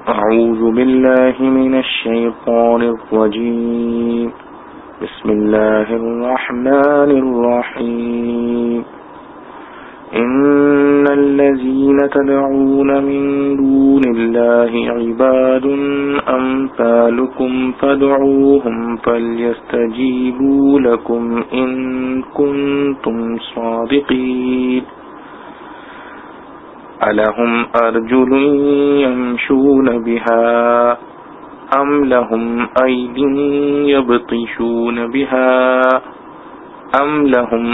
أعوذ بالله من الشيطان الرجيم بسم الله الرحمن الرحيم إن الذين تدعون من دون الله عباد أمثالكم فادعوهم فليستجيبوا لكم إن كنتم صادقين ألهم أرجل يمشون بها أم لهم أيد يبطشون بها أم لهم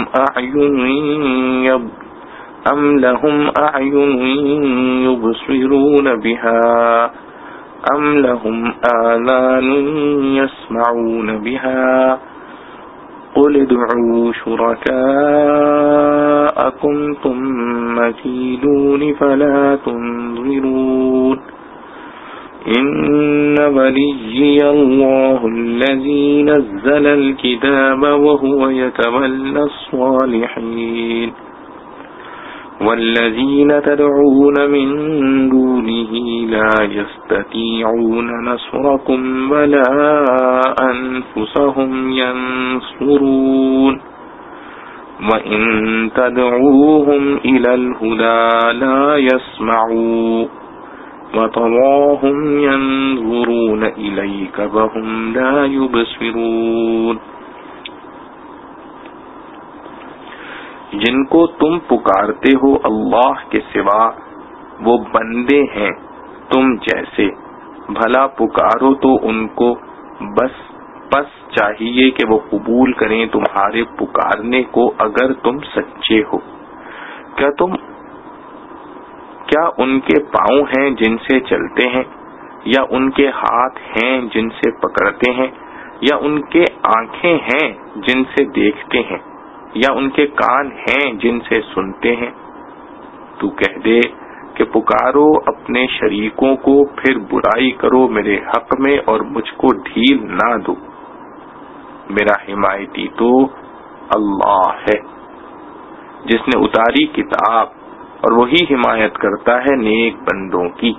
أعين يبصرون بها أم لهم آذان يسمعون بها قل ادعوا شركاءكم ثم كيدون فلا تنظرون إن وليي الله الذي نزل الكتاب وهو يتولى الصالحين والذين تدعون من دونه لا يستطيعون نصركم ولا أنفسهم ينصرون وإن تدعوهم إلى الهدى لا يسمعوا وتراهم ينظرون إليك وهم لا يبصرون جن کو تم پکارتے ہو اللہ کے سوا وہ بندے ہیں تم جیسے، بھلا پکارو تو ان کو بس چاہیے کہ وہ قبول کریں تمہارے پکارنے کو اگر تم سچے ہو۔ کیا ان کے پاؤں ہیں جن سے چلتے ہیں، یا ان کے ہاتھ ہیں جن سے پکڑتے ہیں، یا ان کے آنکھیں ہیں جن سے دیکھتے ہیں، یا ان کے کان ہیں جن سے سنتے ہیں؟ تو کہہ دے کہ پکارو اپنے شریکوں کو، پھر برائی کرو میرے حق میں اور مجھ کو ڈھیل نہ دو۔ میرا حمایتی تو اللہ ہے جس نے اتاری کتاب، اور وہی حمایت کرتا ہے نیک بندوں کی۔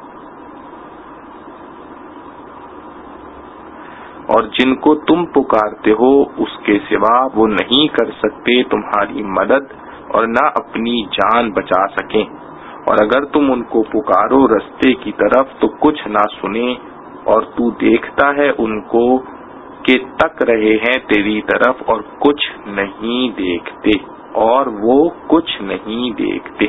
اور جن کو تم پکارتے ہو اس کے سوا وہ نہیں کر سکتے تمہاری مدد اور نہ اپنی جان بچا سکیں، اور اگر تم ان کو پکارو رستے کی طرف تو کچھ نہ سنیں، اور تو دیکھتا ہے ان کو کہ تک رہے ہیں تیری طرف اور کچھ نہیں دیکھتے، اور وہ کچھ نہیں دیکھتے۔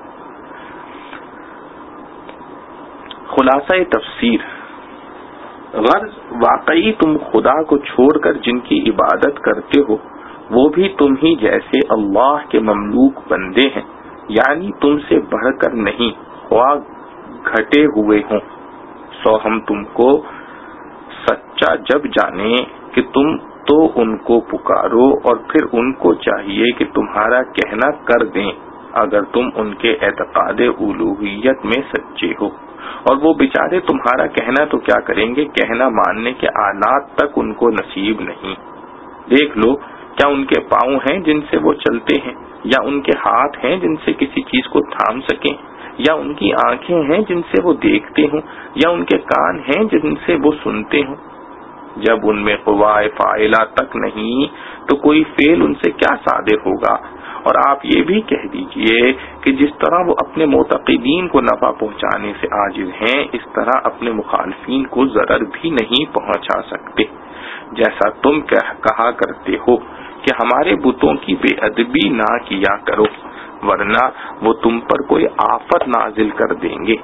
خلاصہ تفسیر: غرض واقعی تم خدا کو چھوڑ کر جن کی عبادت کرتے ہو وہ بھی تم ہی جیسے اللہ کے مملوک بندے ہیں، یعنی تم سے بڑھ کر نہیں، خواہ گھٹے ہوئے ہوں۔ سو ہم تم کو سچا جب جانے کہ تم تو ان کو پکارو، اور پھر ان کو چاہیے کہ تمہارا کہنا کر دیں اگر تم ان کے اعتقاد الوہیت میں سچے ہو، اور وہ بیچارے تمہارا کہنا تو کیا کریں گے، کہنا ماننے کے آلات تک ان کو نصیب نہیں۔ دیکھ لو کیا ان کے پاؤں ہیں جن سے وہ چلتے ہیں، یا ان کے ہاتھ ہیں جن سے کسی چیز کو تھام سکیں، یا ان کی آنکھیں ہیں جن سے وہ دیکھتے ہوں، یا ان کے کان ہیں جن سے وہ سنتے ہوں؟ جب ان میں قوائے فاعلہ تک نہیں تو کوئی فعل ان سے کیا صادر ہوگا؟ اور آپ یہ بھی کہہ دیجئے کہ جس طرح وہ اپنے معتقدین کو نفع پہنچانے سے عاجز ہیں، اس طرح اپنے مخالفین کو ضرر بھی نہیں پہنچا سکتے۔ جیسا تم کہا کرتے ہو کہ ہمارے بتوں کی بے ادبی نہ کیا کرو ورنہ وہ تم پر کوئی آفت نازل کر دیں گے۔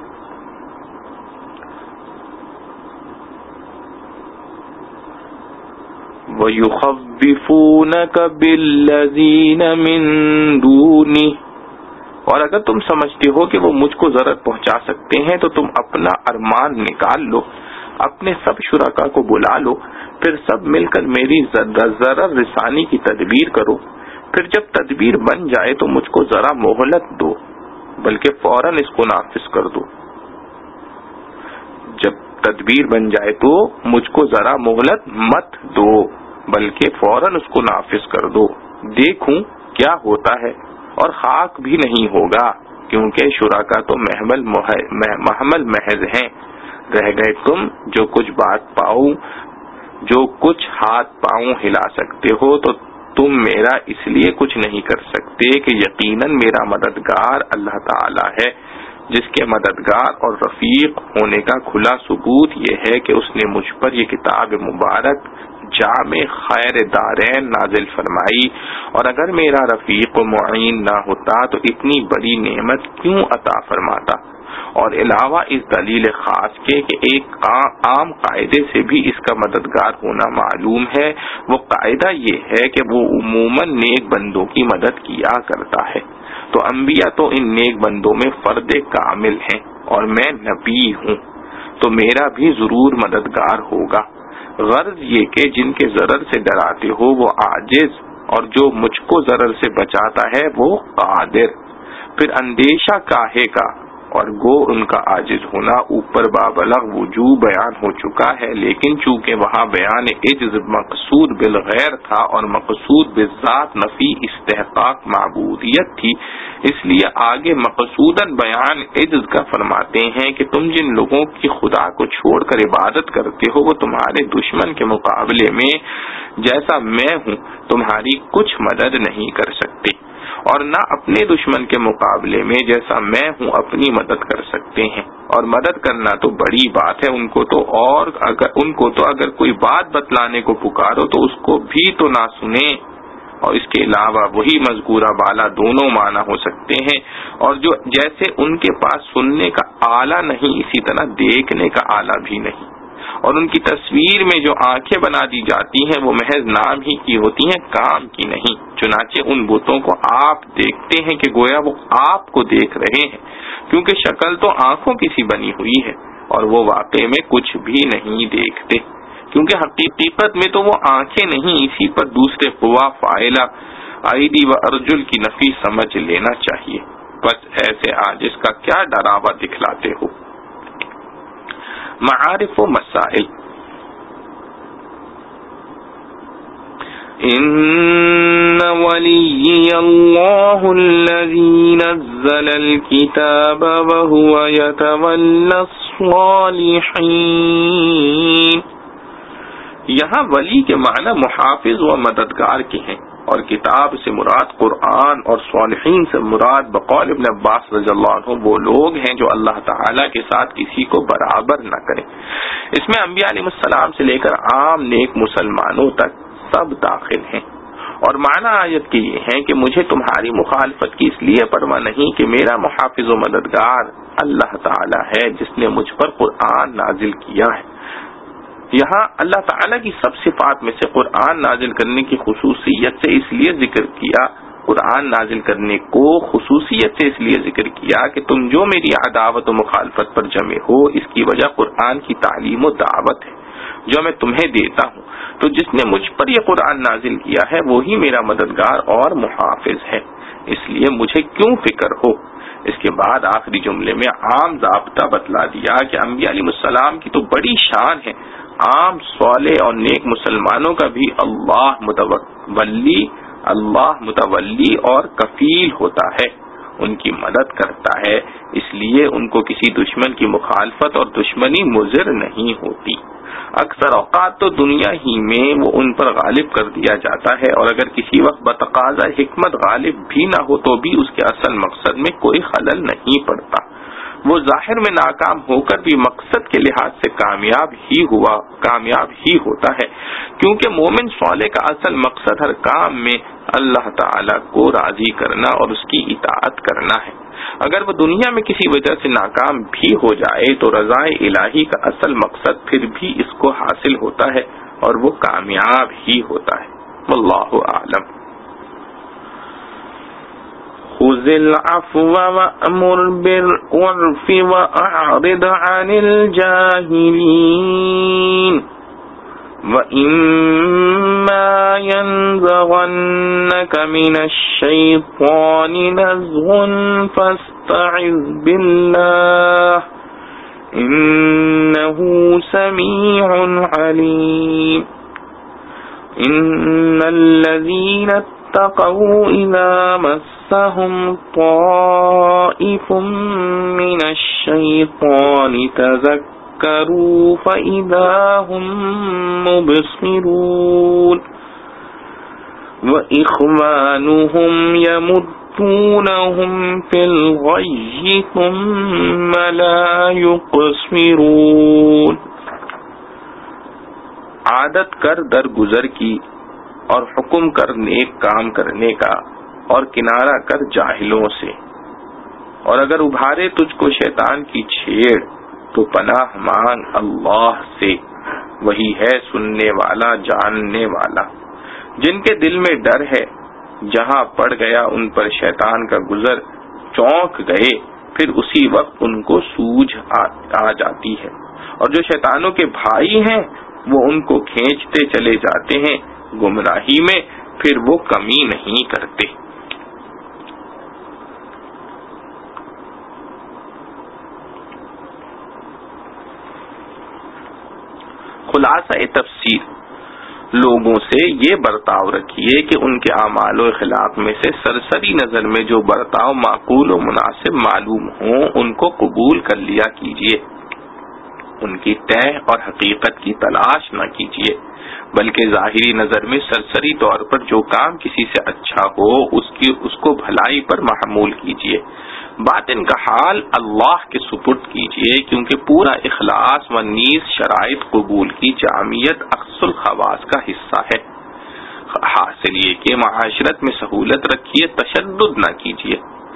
وَيُخَوِّفُونَكَ بِالَّذِينَ مِن دُونِهِ، اور اگر تم سمجھتے ہو کہ وہ مجھ کو ضرر پہنچا سکتے ہیں تو تم اپنا ارمان نکال لو، اپنے سب شرکا کو بلا لو، پھر سب مل کر میری ضرر رسانی کی تدبیر کرو، پھر جب تدبیر بن جائے تو مجھ کو ذرا مہلت دو، بلکہ فوراً اس کو نافذ کر دو۔ جب تدبیر بن جائے تو مجھ کو ذرا مہلت مت دو بلکہ فوراً اس کو نافذ کر دو، دیکھوں کیا ہوتا ہے۔ اور خاک بھی نہیں ہوگا کیونکہ شرکا تو محمل محض ہیں، رہ گئے تم جو کچھ ہاتھ پاؤں ہلا سکتے ہو، تو تم میرا اس لیے کچھ نہیں کر سکتے کہ یقیناً میرا مددگار اللہ تعالی ہے، جس کے مددگار اور رفیق ہونے کا کھلا ثبوت یہ ہے کہ اس نے مجھ پر یہ کتاب مبارک جامع خیر دارین نازل فرمائی، اور اگر میرا رفیق و معین نہ ہوتا تو اتنی بڑی نعمت کیوں عطا فرماتا۔ اور علاوہ اس دلیل خاص کے کہ ایک عام قاعدے سے بھی اس کا مددگار ہونا معلوم ہے، وہ قاعدہ یہ ہے کہ وہ عموماً نیک بندوں کی مدد کیا کرتا ہے، تو انبیاء تو ان نیک بندوں میں فرد کامل ہیں، اور میں نبی ہوں تو میرا بھی ضرور مددگار ہوگا۔ غرض یہ کہ جن کے ضرر سے ڈراتے ہو وہ عاجز، اور جو مجھ کو ضرر سے بچاتا ہے وہ قادر۔ پھر اندیشہ کاہے کا، اور گو ان کا عاجز ہونا اوپر بابلغ وجوب بیان ہو چکا ہے، لیکن چونکہ وہاں بیان عجز مقصود بالغیر تھا اور مقصود بالذات نفی استحقاق معبودیت تھی، اس لیے آگے مقصوداً بیان عجز کا فرماتے ہیں کہ تم جن لوگوں کی خدا کو چھوڑ کر عبادت کرتے ہو وہ تمہارے دشمن کے مقابلے میں جیسا میں ہوں تمہاری کچھ مدد نہیں کر سکتے، اور نہ اپنے دشمن کے مقابلے میں جیسا میں ہوں اپنی مدد کر سکتے ہیں۔ اور مدد کرنا تو بڑی بات ہے، ان کو تو اگر کوئی بات بتلانے کو پکارو تو اس کو بھی تو نہ سنیں، اور اس کے علاوہ وہی مذکورہ بالا دونوں معنی ہو سکتے ہیں، اور جو جیسے ان کے پاس سننے کا آلہ نہیں اسی طرح دیکھنے کا آلہ بھی نہیں، اور ان کی تصویر میں جو آنکھیں بنا دی جاتی ہیں وہ محض نام ہی کی ہوتی ہیں، کام کی نہیں۔ چنانچہ ان بتوں کو آپ دیکھتے ہیں کہ گویا وہ آپ کو دیکھ رہے ہیں، کیونکہ شکل تو آنکھوں کی سی بنی ہوئی ہے، اور وہ واقع میں کچھ بھی نہیں دیکھتے، کیونکہ حقیقت میں تو وہ آنکھیں نہیں، اسی پر دوسرے قوا فاعلہ ایدی و ارجل کی نفی سمجھ لینا چاہیے۔ بس ایسے عاجز کا کیا ڈراوا دکھلاتے ہو۔ معارف و مسائل۔ ان ولی اللہ الذی نزل الکتاب وهو یتولی الصالحین۔ یہاں ولی کے معنی محافظ و مددگار کے ہیں، اور کتاب سے مراد قرآن اور صالحین سے مراد بقول ابن عباس رضی اللہ عنہ وہ لوگ ہیں جو اللہ تعالیٰ کے ساتھ کسی کو برابر نہ کریں۔ اس میں انبیاء علیہ السلام سے لے کر عام نیک مسلمانوں تک سب داخل ہیں۔ اور معنی آیت کے یہ ہیں کہ مجھے تمہاری مخالفت کی اس لیے پرواہ نہیں کہ میرا محافظ و مددگار اللہ تعالیٰ ہے جس نے مجھ پر قرآن نازل کیا ہے۔ یہاں اللہ تعالیٰ کی سب صفات میں سے قرآن نازل کرنے کی خصوصیت سے اس لیے ذکر کیا، قرآن نازل کرنے کو خصوصیت سے اس لیے ذکر کیا کہ تم جو میری عداوت و مخالفت پر جمے ہو، اس کی وجہ قرآن کی تعلیم و دعوت ہے جو میں تمہیں دیتا ہوں، تو جس نے مجھ پر یہ قرآن نازل کیا ہے وہی میرا مددگار اور محافظ ہے، اس لیے مجھے کیوں فکر ہو۔ اس کے بعد آخری جملے میں عام ضابطہ بتلا دیا کہ انبیاء علیہ السلام کی تو بڑی شان ہے، عام صالح اور نیک مسلمانوں کا بھی اللہ متولی اور کفیل ہوتا ہے، ان کی مدد کرتا ہے، اس لیے ان کو کسی دشمن کی مخالفت اور دشمنی مضر نہیں ہوتی۔ اکثر اوقات تو دنیا ہی میں وہ ان پر غالب کر دیا جاتا ہے، اور اگر کسی وقت بتقاضا حکمت غالب بھی نہ ہو تو بھی اس کے اصل مقصد میں کوئی خلل نہیں پڑتا، وہ ظاہر میں ناکام ہو کر بھی مقصد کے لحاظ سے کامیاب ہی ہوتا ہے، کیونکہ مومن صالح کا اصل مقصد ہر کام میں اللہ تعالی کو راضی کرنا اور اس کی اطاعت کرنا ہے۔ اگر وہ دنیا میں کسی وجہ سے ناکام بھی ہو جائے تو رضا الہی کا اصل مقصد پھر بھی اس کو حاصل ہوتا ہے اور وہ کامیاب ہی ہوتا ہے۔ واللہ اعلم۔ خذ العفو وأمر بالعرف وأعرض عن الجاهلين وَإِمَّا يَنزَغَنَّكَ مِنَ الشَّيْطَانِ نَزْغٌ فَاسْتَعِذْ بِاللَّهِ إِنَّهُ سَمِيعٌ عَلِيمٌ۔ إِنَّ الَّذِينَ اتَّقَوْا إِذَا مَسَّهُمْ طَائِفٌ مِّنَ الشَّيْطَانِ فذكروا فإذا هم مبصرون وإخوانهم يمدونهم في الغي ثم لا يقصرون. عادت کر درگزر کی اور حکم کر نیک کام کرنے کا اور کنارہ کر جاہلوں سے، اور اگر ابھارے تجھ کو شیطان کی چھیڑ تو پناہ مانگ اللہ سے، وہی ہے سننے والا جاننے والا. جن کے دل میں ڈر ہے جہاں پڑ گیا ان پر شیطان کا گزر چونک گئے، پھر اسی وقت ان کو سوجھ آ جاتی ہے، اور جو شیطانوں کے بھائی ہیں وہ ان کو کھینچتے چلے جاتے ہیں گمراہی میں، پھر وہ کمی نہیں کرتے. خلاصہ تفسیر، لوگوں سے یہ برتاؤ رکھیے کہ ان کے اعمال و اخلاق میں سے سرسری نظر میں جو برتاؤ معقول و مناسب معلوم ہوں ان کو قبول کر لیا کیجیے. ان کی طے اور حقیقت کی تلاش نہ کیجیے، بلکہ ظاہری نظر میں سرسری طور پر جو کام کسی سے اچھا ہو اس کو بھلائی پر محمول کیجیے. باطن کا حال اللہ کے سپرد کیجیے، کیونکہ پورا اخلاص و نیز شرائط قبول کی جامعیت اخص الخواص کا حصہ ہے. حاصل یہ کہ معاشرت میں سہولت رکھیے، تشدد نہ کیجیے.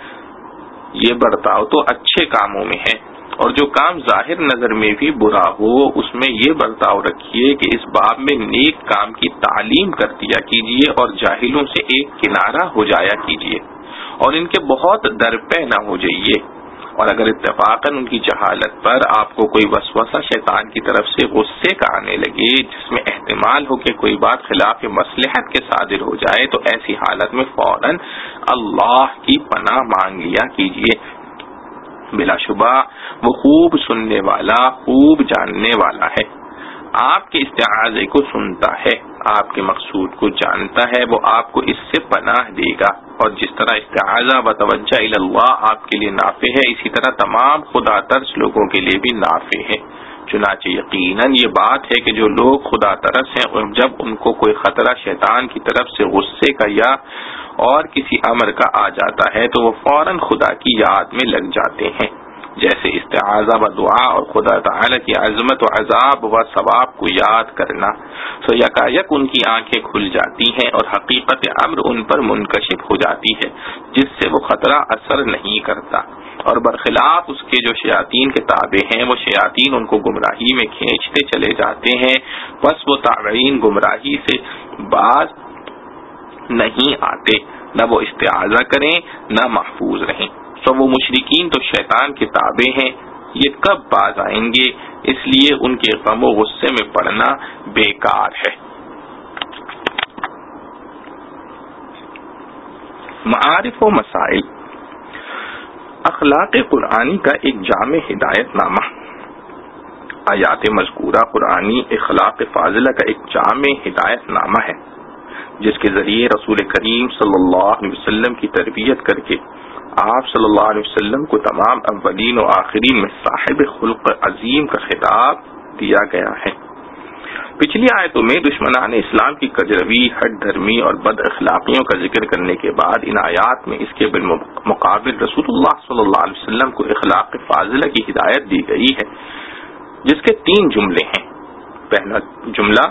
یہ برتاؤ تو اچھے کاموں میں ہے، اور جو کام ظاہر نظر میں بھی برا ہو اس میں یہ برتاؤ رکھیے کہ اس باب میں نیک کام کی تعلیم کر دیا کیجیے اور جاہلوں سے ایک کنارہ ہو جایا کیجیے، اور ان کے بہت درپے نہ ہو جائیے. اور اگر اتفاقاً ان کی جہالت پر آپ کو کوئی وسوسہ شیطان کی طرف سے غصے کا آنے لگے جس میں احتمال ہو کہ کوئی بات خلاف مصلحت کے صادر ہو جائے، تو ایسی حالت میں فوراً اللہ کی پناہ مانگ لیا کیجیے. بلا شبہ وہ خوب سننے والا، خوب جاننے والا ہے. آپ کے استعاذے کو سنتا ہے، آپ کے مقصود کو جانتا ہے، وہ آپ کو اس سے پناہ دے گا. اور جس طرح استعاذہ و توجہ الی اللہ آپ کے لیے نافع ہے، اسی طرح تمام خدا ترس لوگوں کے لیے بھی نافع ہے. چنانچہ یقیناً یہ بات ہے کہ جو لوگ خدا ترس ہیں، جب ان کو کوئی خطرہ شیطان کی طرف سے غصے کا یا اور کسی امر کا آ جاتا ہے تو وہ فوراً خدا کی یاد میں لگ جاتے ہیں، جیسے استعاذہ و دعا اور خدا تعالی کی عظمت و عذاب و ثواب کو یاد کرنا. سو یکایک ان کی آنکھیں کھل جاتی ہیں اور حقیقت امر ان پر منکشف ہو جاتی ہے، جس سے وہ خطرہ اثر نہیں کرتا. اور برخلاف اس کے جو شیاطین کے تابع ہیں، وہ شیاطین ان کو گمراہی میں کھینچتے چلے جاتے ہیں، بس وہ تابعین گمراہی سے باز نہیں آتے، نہ وہ استعاذہ کریں نہ محفوظ رہیں. تو وہ مشرکین تو شیطان کے تابع ہیں، یہ کب باز آئیں گے؟ اس لیے ان کے غم و غصے میں پڑنا بیکار ہے. معارف و مسائل. اخلاق قرآنی کا ایک جامع ہدایت نامہ. آیات مذکورہ قرآنی اخلاق فاضلہ کا ایک جامع ہدایت نامہ ہے، جس کے ذریعے رسول کریم صلی اللہ علیہ وسلم کی تربیت کر کے آپ صلی اللہ علیہ وسلم کو تمام اولین و آخرین میں صاحب خلق عظیم کا خطاب دیا گیا ہے. پچھلی آیتوں میں دشمنان اسلام کی کجروی، ہٹ دھرمی اور بد اخلاقیوں کا ذکر کرنے کے بعد ان آیات میں اس کے بالمقابل رسول اللہ صلی اللہ علیہ وسلم کو اخلاق فاضلہ کی ہدایت دی گئی ہے، جس کے 3 جملے ہیں. پہلا جملہ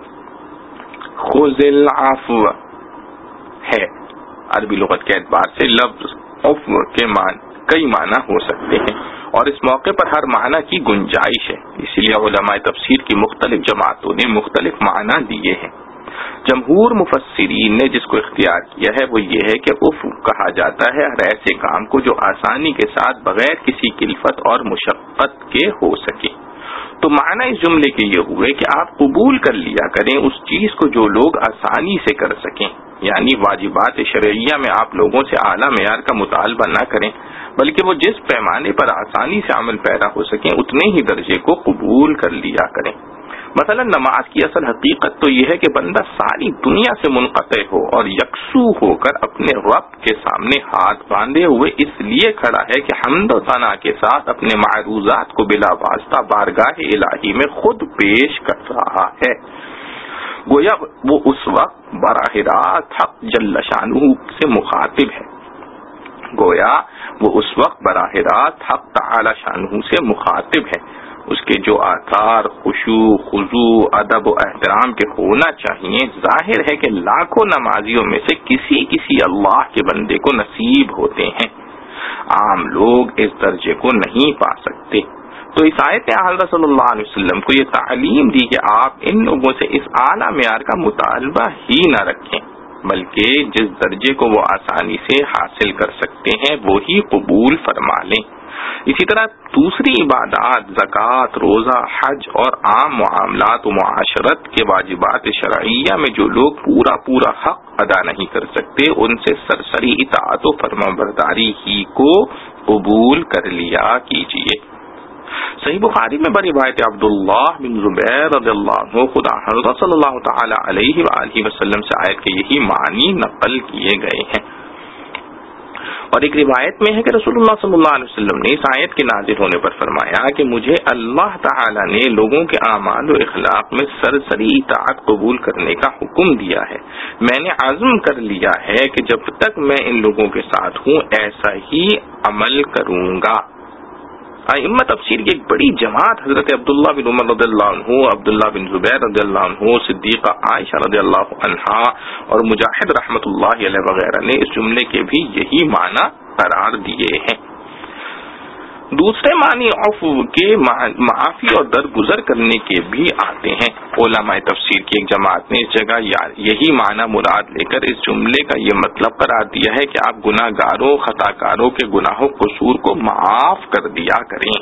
خذ العفو ہے. عربی لغت کے اعتبار سے لفظ عفو کے کئی معنی ہو سکتے ہیں، اور اس موقع پر ہر معنی کی گنجائش ہے، اسی لیے علماء تفسیر کی مختلف جماعتوں نے مختلف معنی دیے ہیں. جمہور مفسرین نے جس کو اختیار کیا ہے وہ یہ ہے کہ عفو کہا جاتا ہے ہر ایسے کام کو جو آسانی کے ساتھ بغیر کسی کلفت اور مشقت کے ہو سکے. تو معنی اس جملے کے یہ ہوئے کہ آپ قبول کر لیا کریں اس چیز کو جو لوگ آسانی سے کر سکیں، یعنی واجبات شرعیہ میں آپ لوگوں سے اعلیٰ معیار کا مطالبہ نہ کریں، بلکہ وہ جس پیمانے پر آسانی سے عمل پیرا ہو سکیں اتنے ہی درجے کو قبول کر لیا کریں. مثلا نماز کی اصل حقیقت تو یہ ہے کہ بندہ ساری دنیا سے منقطع ہو اور یکسو ہو کر اپنے رب کے سامنے ہاتھ باندھے ہوئے اس لیے کھڑا ہے کہ حمد و ثنا کے ساتھ اپنے معروضات کو بلا واسطہ بارگاہ الہی میں خود پیش کر رہا ہے. گویا وہ اس وقت براہ راست حق جل شانہ سے مخاطب ہے. گویا وہ اس وقت براہ راست حق تعالی شانہ سے مخاطب ہے. اس کے جو آثار خشوع خضوع ادب و احترام کے ہونا چاہیے ظاہر ہے کہ لاکھوں نمازیوں میں سے کسی اللہ کے بندے کو نصیب ہوتے ہیں. عام لوگ اس درجے کو نہیں پا سکتے. تو اس آیت میں حضرت صلی اللہ علیہ وسلم کو یہ تعلیم دی کہ آپ ان لوگوں سے اس اعلیٰ معیار کا مطالبہ ہی نہ رکھیں، بلکہ جس درجے کو وہ آسانی سے حاصل کر سکتے ہیں وہی قبول فرما لیں. اسی طرح دوسری عبادات زکوٰۃ، روزہ، حج اور عام معاملات و معاشرت کے واجبات شرعیہ میں جو لوگ پورا حق ادا نہیں کر سکتے ان سے سرسری اطاعت و فرمانبرداری ہی کو قبول کر لیا کیجیے. صحیح بخاری میں بروایت عبداللہ بن زبیر رضی اللہ عنہ خدا حضرت صلی اللہ تعالی علیہ وآلہ وسلم سے آیت کے یہی معنی نقل کیے گئے ہیں. اور ایک روایت میں ہے کہ رسول اللہ صلی اللہ علیہ وسلم نے اس آیت کے نازل ہونے پر فرمایا کہ مجھے اللہ تعالی نے لوگوں کے اعمال و اخلاق میں سرسری اطاعت قبول کرنے کا حکم دیا ہے. میں نے عزم کر لیا ہے کہ جب تک میں ان لوگوں کے ساتھ ہوں ایسا ہی عمل کروں گا. ائمہ تفسیر کی ایک بڑی جماعت حضرت عبداللہ بن عمر رضی اللہ عنہ، عبداللہ بن زبیر رضی اللہ عنہ، صدیقہ عائشہ رضی اللہ عنہا اور مجاہد رحمۃ اللہ علیہ وغیرہ نے اس جملے کے بھی یہی معنی قرار دیے ہیں. دوسرے معنی عفو کے معافی اور درگزر کرنے کے بھی آتے ہیں. علماء تفسیر کی ایک جماعت نے اس جگہ یہی معنی مراد لے کر اس جملے کا یہ مطلب قرار دیا ہے کہ آپ گناہ گاروں خطا کاروں کے گناہ و قصور کو معاف کر دیا کریں.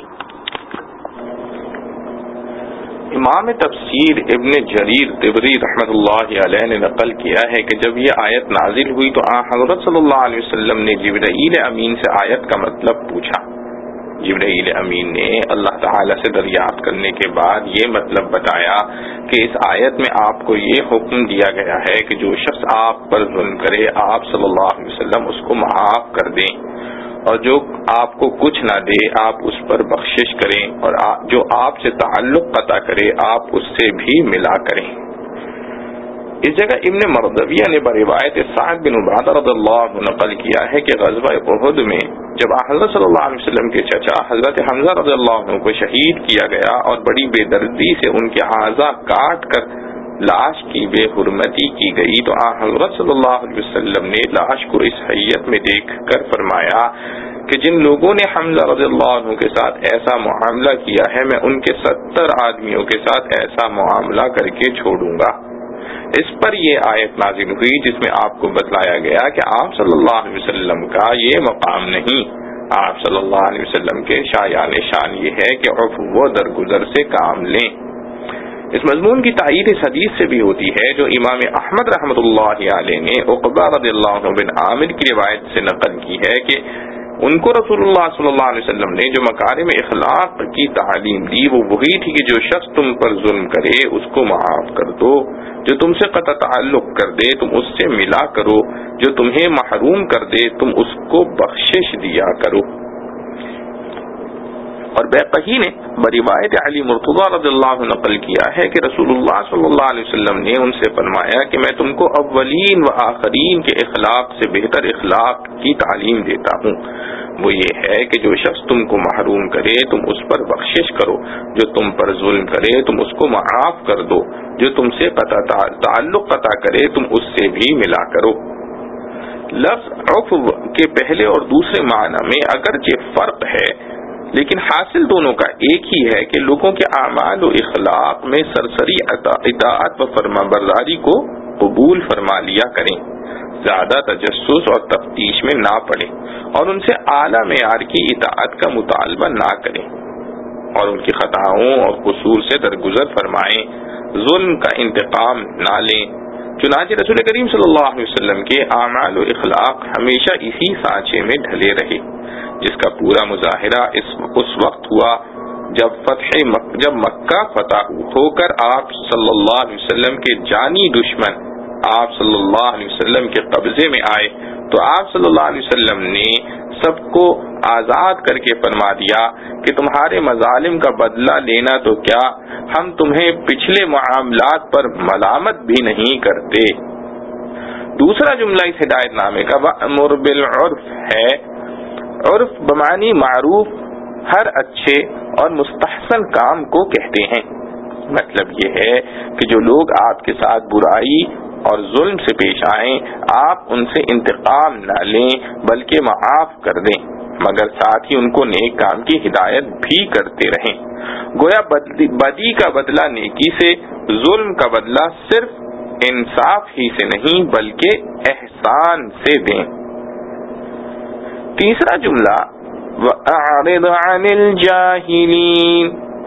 امام تفسیر ابن جریر طبری رحمۃ اللہ علیہ نے نقل کیا ہے کہ جب یہ آیت نازل ہوئی تو حضرت صلی اللہ علیہ وسلم نے جبرائیل امین سے آیت کا مطلب پوچھا. جبرائیل امین نے اللہ تعالی سے دریافت کرنے کے بعد یہ مطلب بتایا کہ اس آیت میں آپ کو یہ حکم دیا گیا ہے کہ جو شخص آپ پر ظلم کرے آپ صلی اللہ علیہ وسلم اس کو معاف کر دیں، اور جو آپ کو کچھ نہ دے آپ اس پر بخشش کریں، اور جو آپ سے تعلق قطع کرے آپ اس سے بھی ملا کریں. اس جگہ ابن مردویہ نے بروایت سعد بن عبادہ رضی اللہ عنہ نقل کیا ہے کہ غزوہ احد میں جب حضرت صلی اللہ علیہ وسلم کے چچا حضرت حمزہ رضی اللہ عنہ کو شہید کیا گیا اور بڑی بے دردی سے ان کے اعضاء کاٹ کر لاش کی بے حرمتی کی گئی تو حضرت صلی اللہ علیہ وسلم نے لاش کو اس حیت میں دیکھ کر فرمایا کہ جن لوگوں نے حمزہ رضی اللہ عنہ کے ساتھ ایسا معاملہ کیا ہے میں ان کے 70 آدمیوں کے ساتھ ایسا معاملہ کر کے چھوڑوں گا. اس پر یہ آیت نازل ہوئی جس میں آپ کو بتلایا گیا کہ آپ صلی اللہ علیہ وسلم کا یہ مقام نہیں. آپ صلی اللہ علیہ وسلم کے شایان شان یہ ہے کہ عفو و درگزر سے کام لیں. اس مضمون کی تائید اس حدیث سے بھی ہوتی ہے جو امام احمد رحمۃ اللہ علیہ نے عقبہ رضی اللہ عنہ بن عامر کی روایت سے نقل کی ہے کہ ان کو رسول اللہ صلی اللہ علیہ وسلم نے جو مکارم اخلاق کی تعلیم دی وہ وہی تھی کہ جو شخص تم پر ظلم کرے اس کو معاف کر دو، جو تم سے قطع تعلق کر دے تم اس سے ملا کرو، جو تمہیں محروم کر دے تم اس کو بخشش دیا کرو. اور بیقی نے بروایت علی مرتضی رضی اللہ عنہ نقل کیا ہے کہ رسول اللہ صلی اللہ علیہ وسلم نے ان سے فرمایا کہ میں تم کو اولین و آخرین کے اخلاق سے بہتر اخلاق کی تعلیم دیتا ہوں. وہ یہ ہے کہ جو شخص تم کو محروم کرے تم اس پر بخشش کرو، جو تم پر ظلم کرے تم اس کو معاف کر دو، جو تم سے تعلق قطع کرے تم اس سے بھی ملا کرو. لفظ عفو کے پہلے اور دوسرے معنی میں اگرچہ فرق ہے لیکن حاصل دونوں کا ایک ہی ہے کہ لوگوں کے اعمال و اخلاق میں سرسری اطاعت و فرمانبرداری کو قبول فرما لیا کریں، زیادہ تجسس اور تفتیش میں نہ پڑیں اور ان سے اعلیٰ معیار کی اطاعت کا مطالبہ نہ کریں اور ان کی خطاؤں اور قصور سے درگزر فرمائیں، ظلم کا انتقام نہ لیں. چنانچہ رسول کریم صلی اللہ علیہ وسلم کے اعمال و اخلاق ہمیشہ اسی سانچے میں ڈھلے رہے جس کا پورا مظاہرہ اس وقت ہوا جب مکہ فتح ہو کر آپ صلی اللہ علیہ وسلم کے جانی دشمن آپ صلی اللہ علیہ وسلم کے قبضے میں آئے تو آپ صلی اللہ علیہ وسلم نے سب کو آزاد کر کے فرما دیا کہ تمہارے مظالم کا بدلہ لینا تو کیا، ہم تمہیں پچھلے معاملات پر ملامت بھی نہیں کرتے۔ دوسرا جملہ اس ہدایت نامے کا وَأْمُرْ بِالْعُرْفِ ہے۔ عرف بمعنی معروف ہر اچھے اور مستحسن کام کو کہتے ہیں۔ مطلب یہ ہے کہ جو لوگ آپ کے ساتھ برائی اور ظلم سے پیش آئیں، آپ ان سے انتقام نہ لیں بلکہ معاف کر دیں، مگر ساتھ ہی ان کو نیک کام کی ہدایت بھی کرتے رہیں۔ گویا بدی کا بدلہ نیکی سے، ظلم کا بدلہ صرف انصاف ہی سے نہیں بلکہ احسان سے دیں۔ تیسرا جملہ وَأَعْرِضْ عَنِ الْجَاهِلِينَ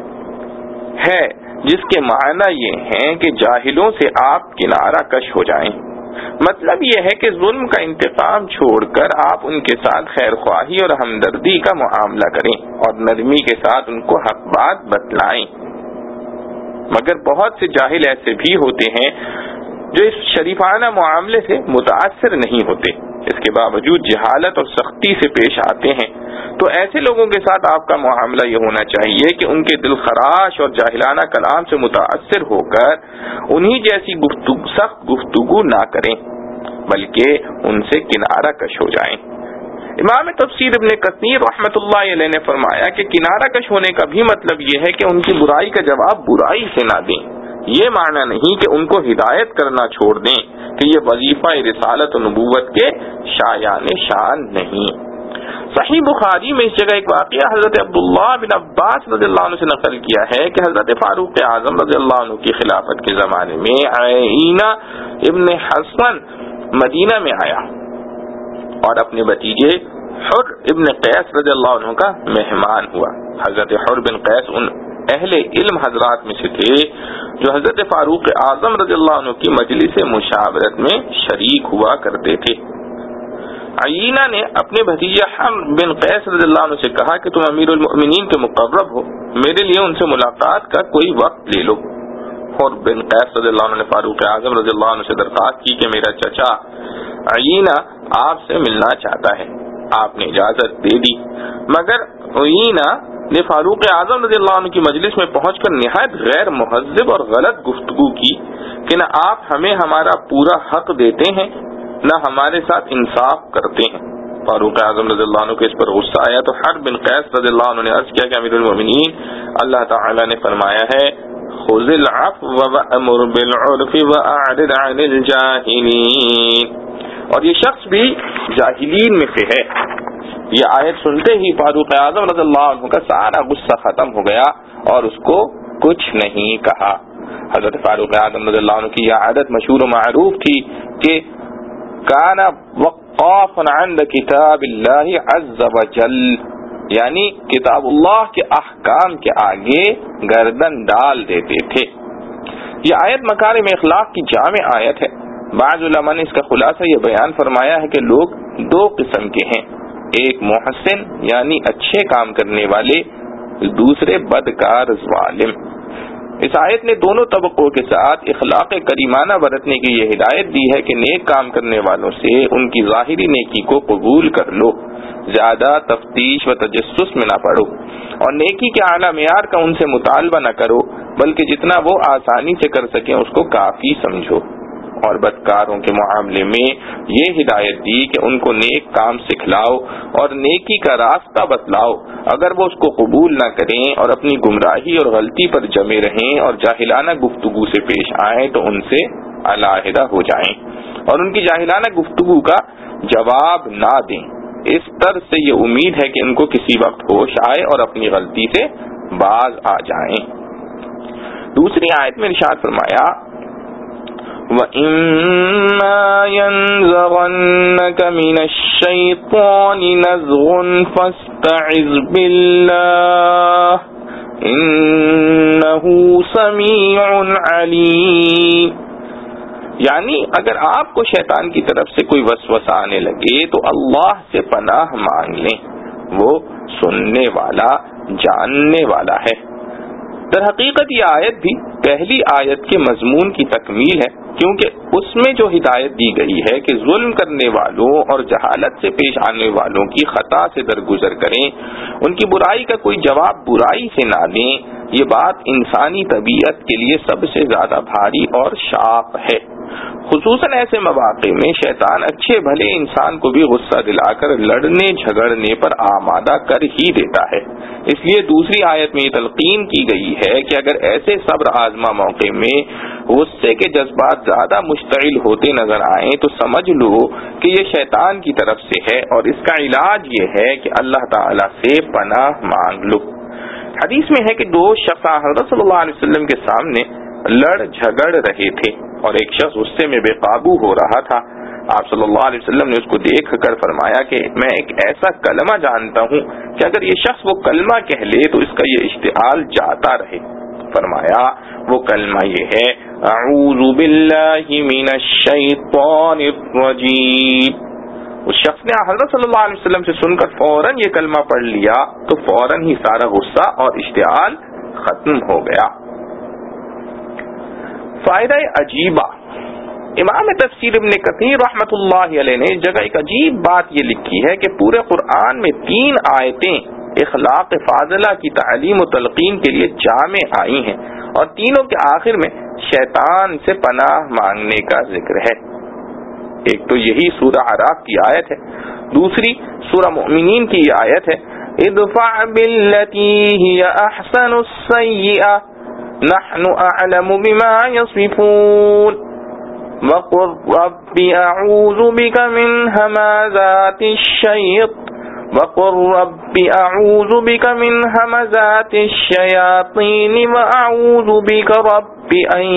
ہے، جس کے معنی یہ ہیں کہ جاہلوں سے آپ کنارہ کش ہو جائیں۔ مطلب یہ ہے کہ ظلم کا انتقام چھوڑ کر آپ ان کے ساتھ خیر خواہی اور ہمدردی کا معاملہ کریں اور نرمی کے ساتھ ان کو حق بات بتلائیں۔ مگر بہت سے جاہل ایسے بھی ہوتے ہیں جو اس شریفانہ معاملے سے متاثر نہیں ہوتے، اس کے باوجود جہالت اور سختی سے پیش آتے ہیں۔ تو ایسے لوگوں کے ساتھ آپ کا معاملہ یہ ہونا چاہیے کہ ان کے دل خراش اور جاہلانہ کلام سے متاثر ہو کر انہی جیسی سخت گفتگو نہ کریں بلکہ ان سے کنارہ کش ہو جائیں۔ امام تفسیر ابن کثیر رحمۃ اللہ علیہ نے فرمایا کہ کنارہ کش ہونے کا بھی مطلب یہ ہے کہ ان کی برائی کا جواب برائی سے نہ دیں۔ یہ معنی نہیں کہ ان کو ہدایت کرنا چھوڑ دیں کہ یہ وظیفہ رسالت و نبوت کے شایان شان نہیں۔ صحیح بخاری میں اس جگہ ایک واقعہ حضرت عبداللہ بن عباس رضی اللہ عنہ سے نقل کیا ہے کہ حضرت فاروق اعظم رضی اللہ عنہ کی خلافت کے زمانے میں عیینہ ابن حسن مدینہ میں آیا اور اپنے بھتیجے حر ابن قیس رضی اللہ عنہ کا مہمان ہوا۔ حضرت حر بن قیس ان اہل علم حضرات میں سے تھے جو حضرت فاروق اعظم رضی اللہ عنہ کی مجلس مشاورت میں شریک ہوا کرتے تھے۔ عیینہ نے اپنے بھتیجے حر بن قیس رضی اللہ عنہ سے کہا کہ تم امیر المؤمنین کے مقرب ہو، میرے لیے ان سے ملاقات کا کوئی وقت لے لو۔ حر بن قیس رضی اللہ عنہ نے فاروق اعظم رضی اللہ عنہ سے درخواست کی کہ میرا چچا عیینہ آپ سے ملنا چاہتا ہے۔ آپ نے اجازت دے دی، مگر عیینہ نے فاروق اعظم رضی اللہ عنہ کی مجلس میں پہنچ کر نہایت غیر مہذب اور غلط گفتگو کی کہ نہ آپ ہمیں ہمارا پورا حق دیتے ہیں نہ ہمارے ساتھ انصاف کرتے ہیں۔ فاروق اعظم رضی اللہ عنہ کو اس پر غصہ آیا تو حر بن قیس رضی اللہ عنہ نے عرض کیا کہ امیر المؤمنین، اللہ تعالی نے فرمایا ہے خذ العفو وأمر بالعرف وأعرض عن الجاہلین، اور یہ شخص بھی جاہلین میں سے ہے۔ یہ آیت سنتے ہی فاروق اعظم رضی اللہ عنہ کا سارا غصہ ختم ہو گیا اور اس کو کچھ نہیں کہا۔ حضرت فاروق اعظم رضی اللہ عنہ کی یہ عادت مشہور و معروف تھی کہ کان وقافا عند کتاب اللہ عز وجل، یعنی کتاب اللہ کے احکام کے آگے گردن ڈال دیتے تھے۔ یہ آیت مکارم اخلاق کی جامع آیت ہے۔ بعض علماء نے اس کا خلاصہ یہ بیان فرمایا ہے کہ لوگ دو قسم کے ہیں، ایک محسن یعنی اچھے کام کرنے والے، دوسرے بدکار ظالم۔ اس آیت نے دونوں طبقوں کے ساتھ اخلاق کریمانہ برتنے کی یہ ہدایت دی ہے کہ نیک کام کرنے والوں سے ان کی ظاہری نیکی کو قبول کر لو، زیادہ تفتیش و تجسس میں نہ پڑو، اور نیکی کے اعلیٰ معیار کا ان سے مطالبہ نہ کرو بلکہ جتنا وہ آسانی سے کر سکیں اس کو کافی سمجھو۔ اور بدکاروں کے معاملے میں یہ ہدایت دی کہ ان کو نیک کام سکھلاؤ اور نیکی کا راستہ بتلاؤ، اگر وہ اس کو قبول نہ کریں اور اپنی گمراہی اور غلطی پر جمے رہیں اور جاہلانہ گفتگو سے پیش آئیں تو ان سے علیحدہ ہو جائیں اور ان کی جاہلانہ گفتگو کا جواب نہ دیں۔ اس طرح سے یہ امید ہے کہ ان کو کسی وقت ہوش آئے اور اپنی غلطی سے باز آ جائیں۔ دوسری آیت میں ارشاد فرمایا وَإِمَّا يَنزَغَنَّكَ مِنَ الشَّيْطَانِ نَزْغٌ فَاسْتَعِذْ بِاللَّهِ إِنَّهُ سَمِيعٌ عَلِيمٌ، یعنی اگر آپ کو شیطان کی طرف سے کوئی وسوسہ آنے لگے تو اللہ سے پناہ مانگ لیں، وہ سننے والا جاننے والا ہے۔ در حقیقت یہ آیت بھی پہلی آیت کے مضمون کی تکمیل ہے، کیونکہ اس میں جو ہدایت دی گئی ہے کہ ظلم کرنے والوں اور جہالت سے پیش آنے والوں کی خطا سے درگزر کریں، ان کی برائی کا کوئی جواب برائی سے نہ دیں، یہ بات انسانی طبیعت کے لیے سب سے زیادہ بھاری اور شاق ہے۔ خصوصاً ایسے مواقع میں شیطان اچھے بھلے انسان کو بھی غصہ دلا کر لڑنے جھگڑنے پر آمادہ کر ہی دیتا ہے۔ اس لیے دوسری آیت میں یہ تلقین کی گئی ہے کہ اگر ایسے صبر آزما موقع میں غصے کے جذبات زیادہ مشتعل ہوتے نظر آئیں تو سمجھ لو کہ یہ شیطان کی طرف سے ہے، اور اس کا علاج یہ ہے کہ اللہ تعالی سے پناہ مانگ لو۔ حدیث میں ہے کہ دو شخص حضرت صلی اللہ علیہ وسلم کے سامنے لڑ جھگڑ رہے تھے، اور ایک شخص غصے میں بے قابو ہو رہا تھا۔ آپ صلی اللہ علیہ وسلم نے اس کو دیکھ کر فرمایا کہ میں ایک ایسا کلمہ جانتا ہوں کہ اگر یہ شخص وہ کلمہ کہہ لے تو اس کا یہ اشتعال جاتا رہے۔ فرمایا وہ کلمہ یہ ہے اعوذ باللہ من الشیطان الرجیم۔ اس شخص نے حضرت صلی اللہ علیہ وسلم سے سن کر فوراً یہ کلمہ پڑھ لیا تو فوراً ہی سارا غصہ اور اشتعال ختم ہو گیا۔ فائدہ عجیبہ، امام تفسیر ابن کثیر رحمۃ اللہ علیہ نے جگہ ایک عجیب بات یہ لکھی ہے کہ پورے قرآن میں 3 آیتیں اخلاق فاضلہ کی تعلیم و تلقین کے لیے جامع آئی ہیں، اور تینوں کے آخر میں شیطان سے پناہ مانگنے کا ذکر ہے۔ ایک تو یہی سورہ اعراف کی آیت ہے، دوسری سورہ مومنین کی آیت ہے ادفع بالتی ہی احسن السیئہ نحن اعلم بما يصفون وقل رب اعوذ بك من همزات الشياطين واعوذ بك رب ان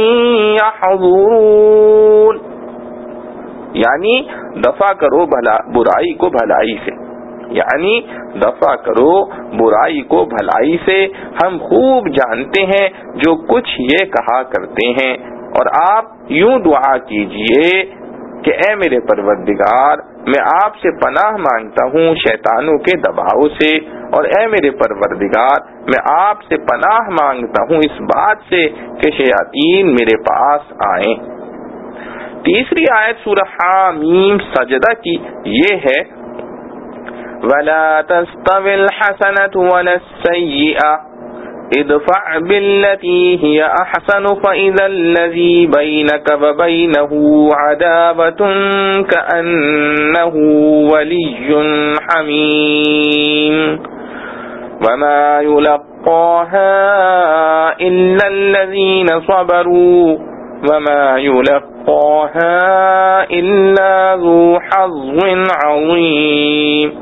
يحضرون، یعنی دفع کرو برائی کو بھلائی سے، یعنی دفع کرو برائی کو بھلائی سے۔ ہم خوب جانتے ہیں جو کچھ یہ کہا کرتے ہیں، اور آپ یوں دعا کیجئے کہ اے میرے پروردگار میں آپ سے پناہ مانگتا ہوں شیطانوں کے دباؤ سے، اور اے میرے پروردگار میں آپ سے پناہ مانگتا ہوں اس بات سے کہ شیاطین میرے پاس آئیں۔ تیسری آیت سورہ حامیم سجدہ کی یہ ہے وَلَا تَسْتَوِي الْحَسَنَةُ وَلَا السَّيِّئَةُ ادْفَعْ بِالَّتِي هِيَ أَحْسَنُ فَإِذَا الَّذِي بَيْنَكَ وَبَيْنَهُ عَدَاوَةٌ كَأَنَّهُ وَلِيٌّ حَمِيمٌ وَمَا يُلَقَّاهَا إِلَّا الَّذِينَ صَبَرُوا وَمَا يُلَقَّاهَا إِلَّا ذُو حَظٍّ عَظِيمٍ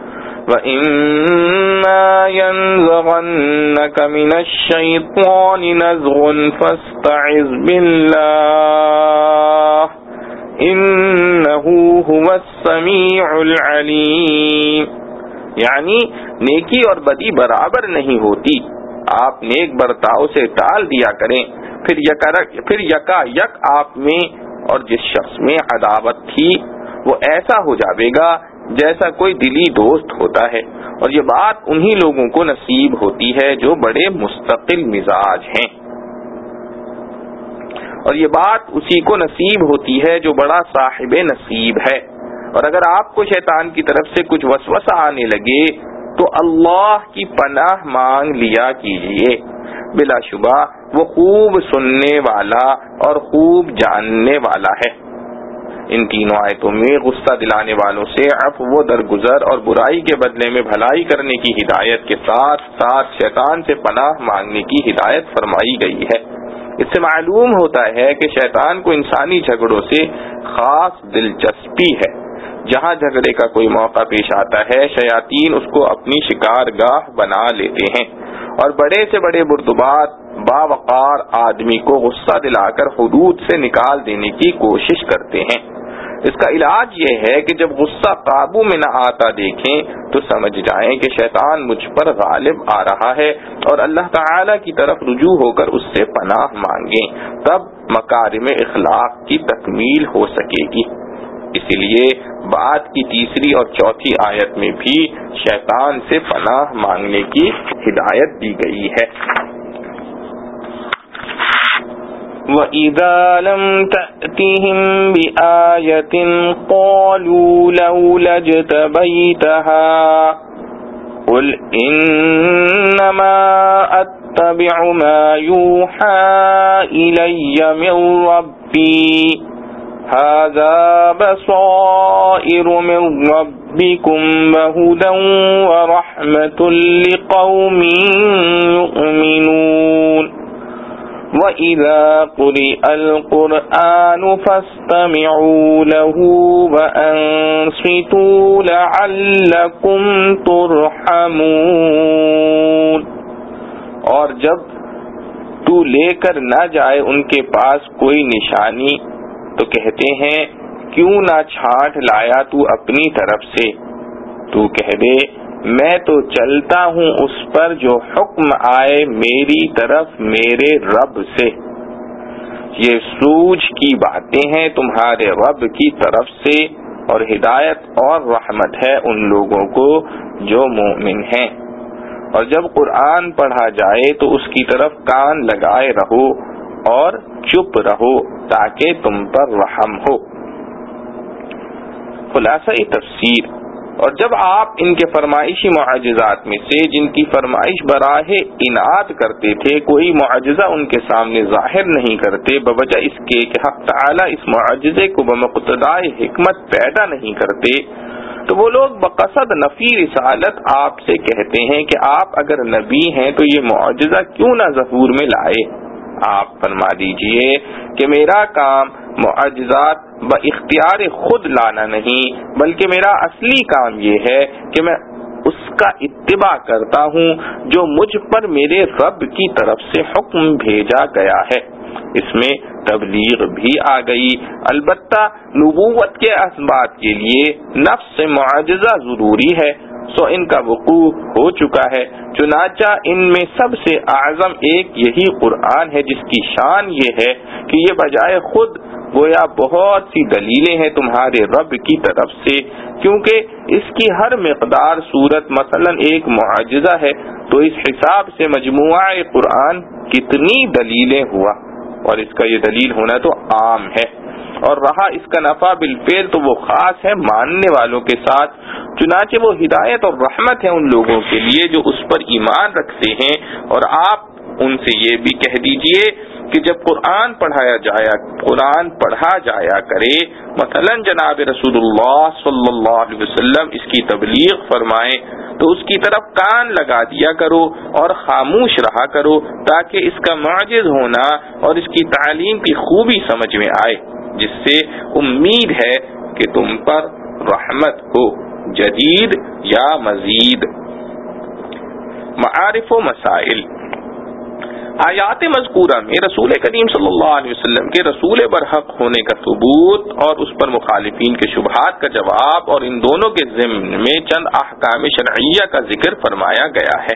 وَإِمَّا يَنزَغَنَّكَ مِنَ الشَّيْطَانِ نَزْغٌ فَاسْتَعِذْ بِاللَّهِ إِنَّهُ هُوَ السَّمِيعُ الْعَلِيمُ، یعنی نیکی اور بدی برابر نہیں ہوتی، آپ نیک برتاؤ سے ٹال دیا کریں، پھر یکا یک آپ میں اور جس شخص میں عداوت تھی وہ ایسا ہو جاوے گا جیسا کوئی دلی دوست ہوتا ہے، اور یہ بات انہی لوگوں کو نصیب ہوتی ہے جو بڑے مستقل مزاج ہیں، اور یہ بات اسی کو نصیب ہوتی ہے جو بڑا صاحب نصیب ہے۔ اور اگر آپ کو شیطان کی طرف سے کچھ وسوسہ آنے لگے تو اللہ کی پناہ مانگ لیا کیجئے، بلا شبہ وہ خوب سننے والا اور خوب جاننے والا ہے۔ ان تینوں آیتوں میں غصہ دلانے والوں سے عفو و درگزر اور برائی کے بدلے میں بھلائی کرنے کی ہدایت کے ساتھ ساتھ شیطان سے پناہ مانگنے کی ہدایت فرمائی گئی ہے۔ اس سے معلوم ہوتا ہے کہ شیطان کو انسانی جھگڑوں سے خاص دلچسپی ہے۔ جہاں جھگڑے کا کوئی موقع پیش آتا ہے شیاطین اس کو اپنی شکارگاہ بنا لیتے ہیں، اور بڑے سے بڑے بردبار باوقار آدمی کو غصہ دلا کر حدود سے نکال دینے کی کوشش کرتے ہیں۔ اس کا علاج یہ ہے کہ جب غصہ قابو میں نہ آتا دیکھیں تو سمجھ جائیں کہ شیطان مجھ پر غالب آ رہا ہے، اور اللہ تعالی کی طرف رجوع ہو کر اس سے پناہ مانگیں، تب مکارم اخلاق کی تکمیل ہو سکے گی۔ اسی لیے بات کی تیسری اور چوتھی آیت میں بھی شیطان سے پناہ مانگنے کی ہدایت دی گئی ہے۔ وَإِذَا لَمْ تَأْتِهِمْ بِآيَةٍ قَالُوا لَوْلَا اجْتَبَيْتَهَا قُلْ إِنَّمَا أَتَّبِعُ مَا يُوحَى إِلَيَّ مِنْ رَبِّي هَذَا بَصَائِرُ مِنْ رَبِّكُمْ وَهُدًى وَرَحْمَةٌ لِقَوْمٍ يُؤْمِنُونَ وَإِذَا قُرِئَ الْقُرْآنُ فَاسْتَمِعُوا لَهُ وَأَنصِتُوا لَعَلَّكُمْ تُرْحَمُونَ۔ اور جب تو لے کر نہ جائے ان کے پاس کوئی نشانی تو کہتے ہیں کیوں نہ چھانٹ لایا تو اپنی طرف سے، تو کہہ دے میں تو چلتا ہوں اس پر جو حکم آئے میری طرف میرے رب سے۔ یہ سوجھ کی باتیں ہیں تمہارے رب کی طرف سے، اور ہدایت اور رحمت ہے ان لوگوں کو جو مومن ہیں۔ اور جب قرآن پڑھا جائے تو اس کی طرف کان لگائے رہو اور چپ رہو تاکہ تم پر رحم ہو۔ خلاصہ تفسیر، اور جب آپ ان کے فرمائشی معجزات میں سے جن کی فرمائش براہ انعاد کرتے تھے کوئی معجزہ ان کے سامنے ظاہر نہیں کرتے بوجہ اس کے کہ حق تعالی اس معجزے کو بمقتضائے حکمت پیدا نہیں کرتے، تو وہ لوگ بقصد نفی رسالت آپ سے کہتے ہیں کہ آپ اگر نبی ہیں تو یہ معجزہ کیوں نہ ظہور میں لائے۔ آپ فرما دیجئے کہ میرا کام معجزات باختیار خود لانا نہیں، بلکہ میرا اصلی کام یہ ہے کہ میں اس کا اتباع کرتا ہوں جو مجھ پر میرے رب کی طرف سے حکم بھیجا گیا ہے۔ اس میں تبلیغ بھی آ گئی، البتہ نبوت کے اسبات کے لیے نفس معجزہ ضروری ہے، سو ان کا وقوع ہو چکا ہے۔ چنانچہ ان میں سب سے اعظم ایک یہی قرآن ہے جس کی شان یہ ہے کہ یہ بجائے خود گویا بہت سی دلیلیں ہیں تمہارے رب کی طرف سے، کیونکہ اس کی ہر مقدار صورت مثلا ایک معجزہ ہے، تو اس حساب سے مجموعہ قرآن کتنی دلیلیں ہوا، اور اس کا یہ دلیل ہونا تو عام ہے، اور رہا اس کا نفع بالفعل تو وہ خاص ہے ماننے والوں کے ساتھ۔ چنانچہ وہ ہدایت اور رحمت ہے ان لوگوں کے لیے جو اس پر ایمان رکھتے ہیں، اور آپ ان سے یہ بھی کہہ دیجئے کہ جب قرآن پڑھا جایا کرے، مثلا جناب رسول اللہ صلی اللہ علیہ وسلم اس کی تبلیغ فرمائیں تو اس کی طرف کان لگا دیا کرو اور خاموش رہا کرو تاکہ اس کا معجز ہونا اور اس کی تعلیم کی خوبی سمجھ میں آئے، جس سے امید ہے کہ تم پر رحمت ہو، جدید یا مزید۔ معارف و مسائل۔ آیات مذکورہ میں رسول کریم صلی اللہ علیہ وسلم کے رسول برحق ہونے کا ثبوت اور اس پر مخالفین کے شبہات کا جواب، اور ان دونوں کے ضمن میں چند احکام شرعیہ کا ذکر فرمایا گیا ہے۔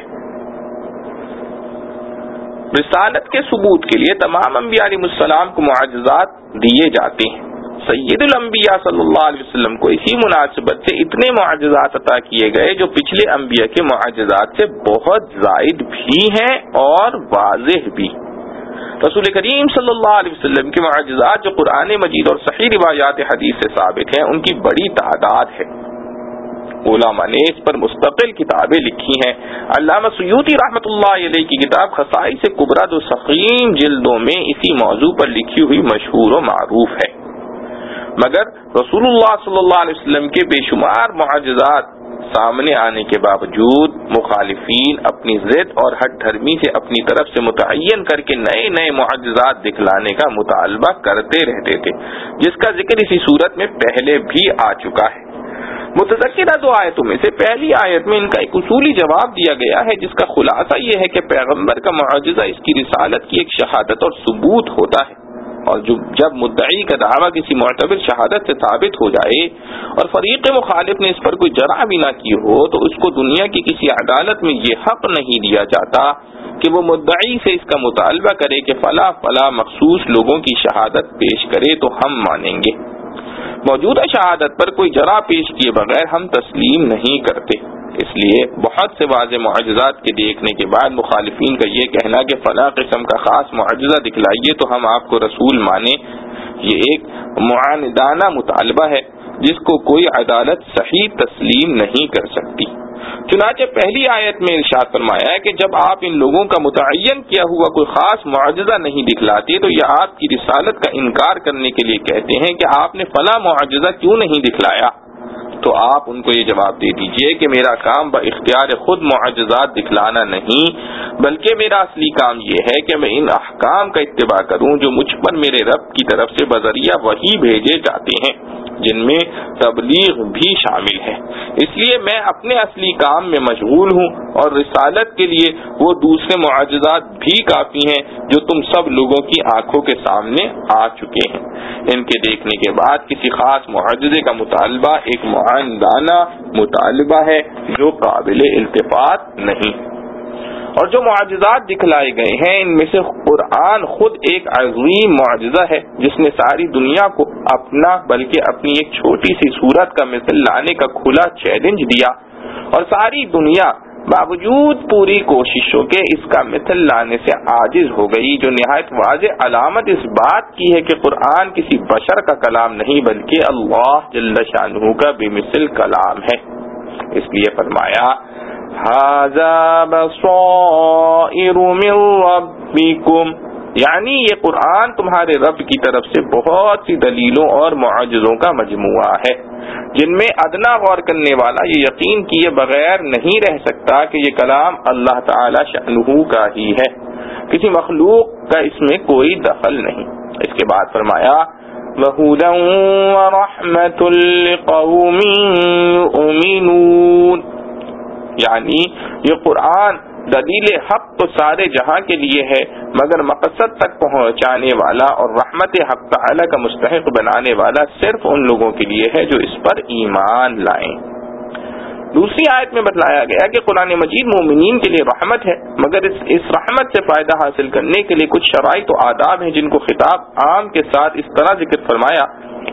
رسالت کے ثبوت کے لیے تمام انبیاء علیہ السلام کو معجزات دیے جاتے ہیں۔ سید الانبیاء صلی اللہ علیہ وسلم کو اسی مناسبت سے اتنے معجزات عطا کیے گئے جو پچھلے انبیاء کے معجزات سے بہت زائد بھی ہیں اور واضح بھی۔ رسول کریم صلی اللہ علیہ وسلم کے معجزات جو قرآن مجید اور صحیح روایات حدیث سے ثابت ہیں ان کی بڑی تعداد ہے۔ علماء نے اس پر مستقل کتابیں لکھی ہیں۔ علامہ سیوطی رحمۃ اللہ علیہ کی کتاب خصائص کبریٰ دو سقیم جلدوں میں اسی موضوع پر لکھی ہوئی مشہور و معروف ہے۔ مگر رسول اللہ صلی اللہ علیہ وسلم کے بے شمار معجزات سامنے آنے کے باوجود مخالفین اپنی ضد اور ہٹ دھرمی سے اپنی طرف سے متعین کر کے نئے نئے معجزات دکھلانے کا مطالبہ کرتے رہتے تھے، جس کا ذکر اسی صورت میں پہلے بھی آ چکا ہے۔ متذکرہ دو آیتوں میں سے پہلی آیت میں ان کا ایک اصولی جواب دیا گیا ہے، جس کا خلاصہ یہ ہے کہ پیغمبر کا معجزہ اس کی رسالت کی ایک شہادت اور ثبوت ہوتا ہے، اور جب مدعی کا دعویٰ کسی معتبر شہادت سے ثابت ہو جائے اور فریق مخالف نے اس پر کوئی جرح بھی نہ کی ہو تو اس کو دنیا کی کسی عدالت میں یہ حق نہیں دیا جاتا کہ وہ مدعی سے اس کا مطالبہ کرے کہ فلاں فلاں مخصوص لوگوں کی شہادت پیش کرے تو ہم مانیں گے۔ موجودہ شہادت پر کوئی جرح پیش کیے بغیر ہم تسلیم نہیں کرتے۔ اس لیے بہت سے واضح معجزات کے دیکھنے کے بعد مخالفین کا یہ کہنا کہ فلاں قسم کا خاص معجزہ دکھلائیے تو ہم آپ کو رسول مانیں، یہ ایک معاندانہ مطالبہ ہے جس کو کوئی عدالت صحیح تسلیم نہیں کر سکتی۔ چنانچہ پہلی آیت میں ارشاد فرمایا ہے کہ جب آپ ان لوگوں کا متعین کیا ہوا کوئی خاص معجزہ نہیں دکھلاتے تو یہ آپ کی رسالت کا انکار کرنے کے لیے کہتے ہیں کہ آپ نے فلاں معجزہ کیوں نہیں دکھلایا، تو آپ ان کو یہ جواب دے دیجئے کہ میرا کام باختیار خود معجزات دکھلانا نہیں، بلکہ میرا اصلی کام یہ ہے کہ میں ان احکام کا اتباع کروں جو مجھ پر میرے رب کی طرف سے بذریعہ وحی بھیجے جاتے ہیں، جن میں تبلیغ بھی شامل ہے۔ اس لیے میں اپنے اصلی کام میں مشغول ہوں اور رسالت کے لیے وہ دوسرے معجزات بھی کافی ہیں جو تم سب لوگوں کی آنکھوں کے سامنے آ چکے ہیں۔ ان کے دیکھنے کے بعد کسی خاص معجزے کا مطالبہ ایک معاندانہ مطالبہ ہے جو قابل التفات نہیں۔ اور جو معجزات دکھلائے گئے ہیں ان میں سے قرآن خود ایک عظیم معجزہ ہے جس نے ساری دنیا کو اپنا بلکہ اپنی ایک چھوٹی سی صورت کا مثل لانے کا کھلا چیلنج دیا، اور ساری دنیا باوجود پوری کوششوں کے اس کا مثل لانے سے عاجز ہو گئی، جو نہایت واضح علامت اس بات کی ہے کہ قرآن کسی بشر کا کلام نہیں بلکہ اللہ جل شانہ کا بمثل کلام ہے۔ اس لیے فرمایا ھذا بصائر من ربکم، یعنی یہ قرآن تمہارے رب کی طرف سے بہت سی دلیلوں اور معجزوں کا مجموعہ ہے جن میں ادنا غور کرنے والا یہ یقین کیے بغیر نہیں رہ سکتا کہ یہ کلام اللہ تعالی شأنہ کا ہی ہے، کسی مخلوق کا اس میں کوئی دخل نہیں۔ اس کے بعد فرمایا وَهُدًى وَرَحْمَةٌ لِقَوْمٍ يُؤْمِنُونَ، یعنی یہ قرآن دلیل حق تو سارے جہاں کے لیے ہے مگر مقصد تک پہنچانے والا اور رحمت حق تعالی کا مستحق بنانے والا صرف ان لوگوں کے لیے ہے جو اس پر ایمان لائیں۔ دوسری آیت میں بتلایا گیا کہ قرآن مجید مومنین کے لیے رحمت ہے، مگر اس رحمت سے فائدہ حاصل کرنے کے لیے کچھ شرائط و آداب ہیں جن کو خطاب عام کے ساتھ اس طرح ذکر فرمایا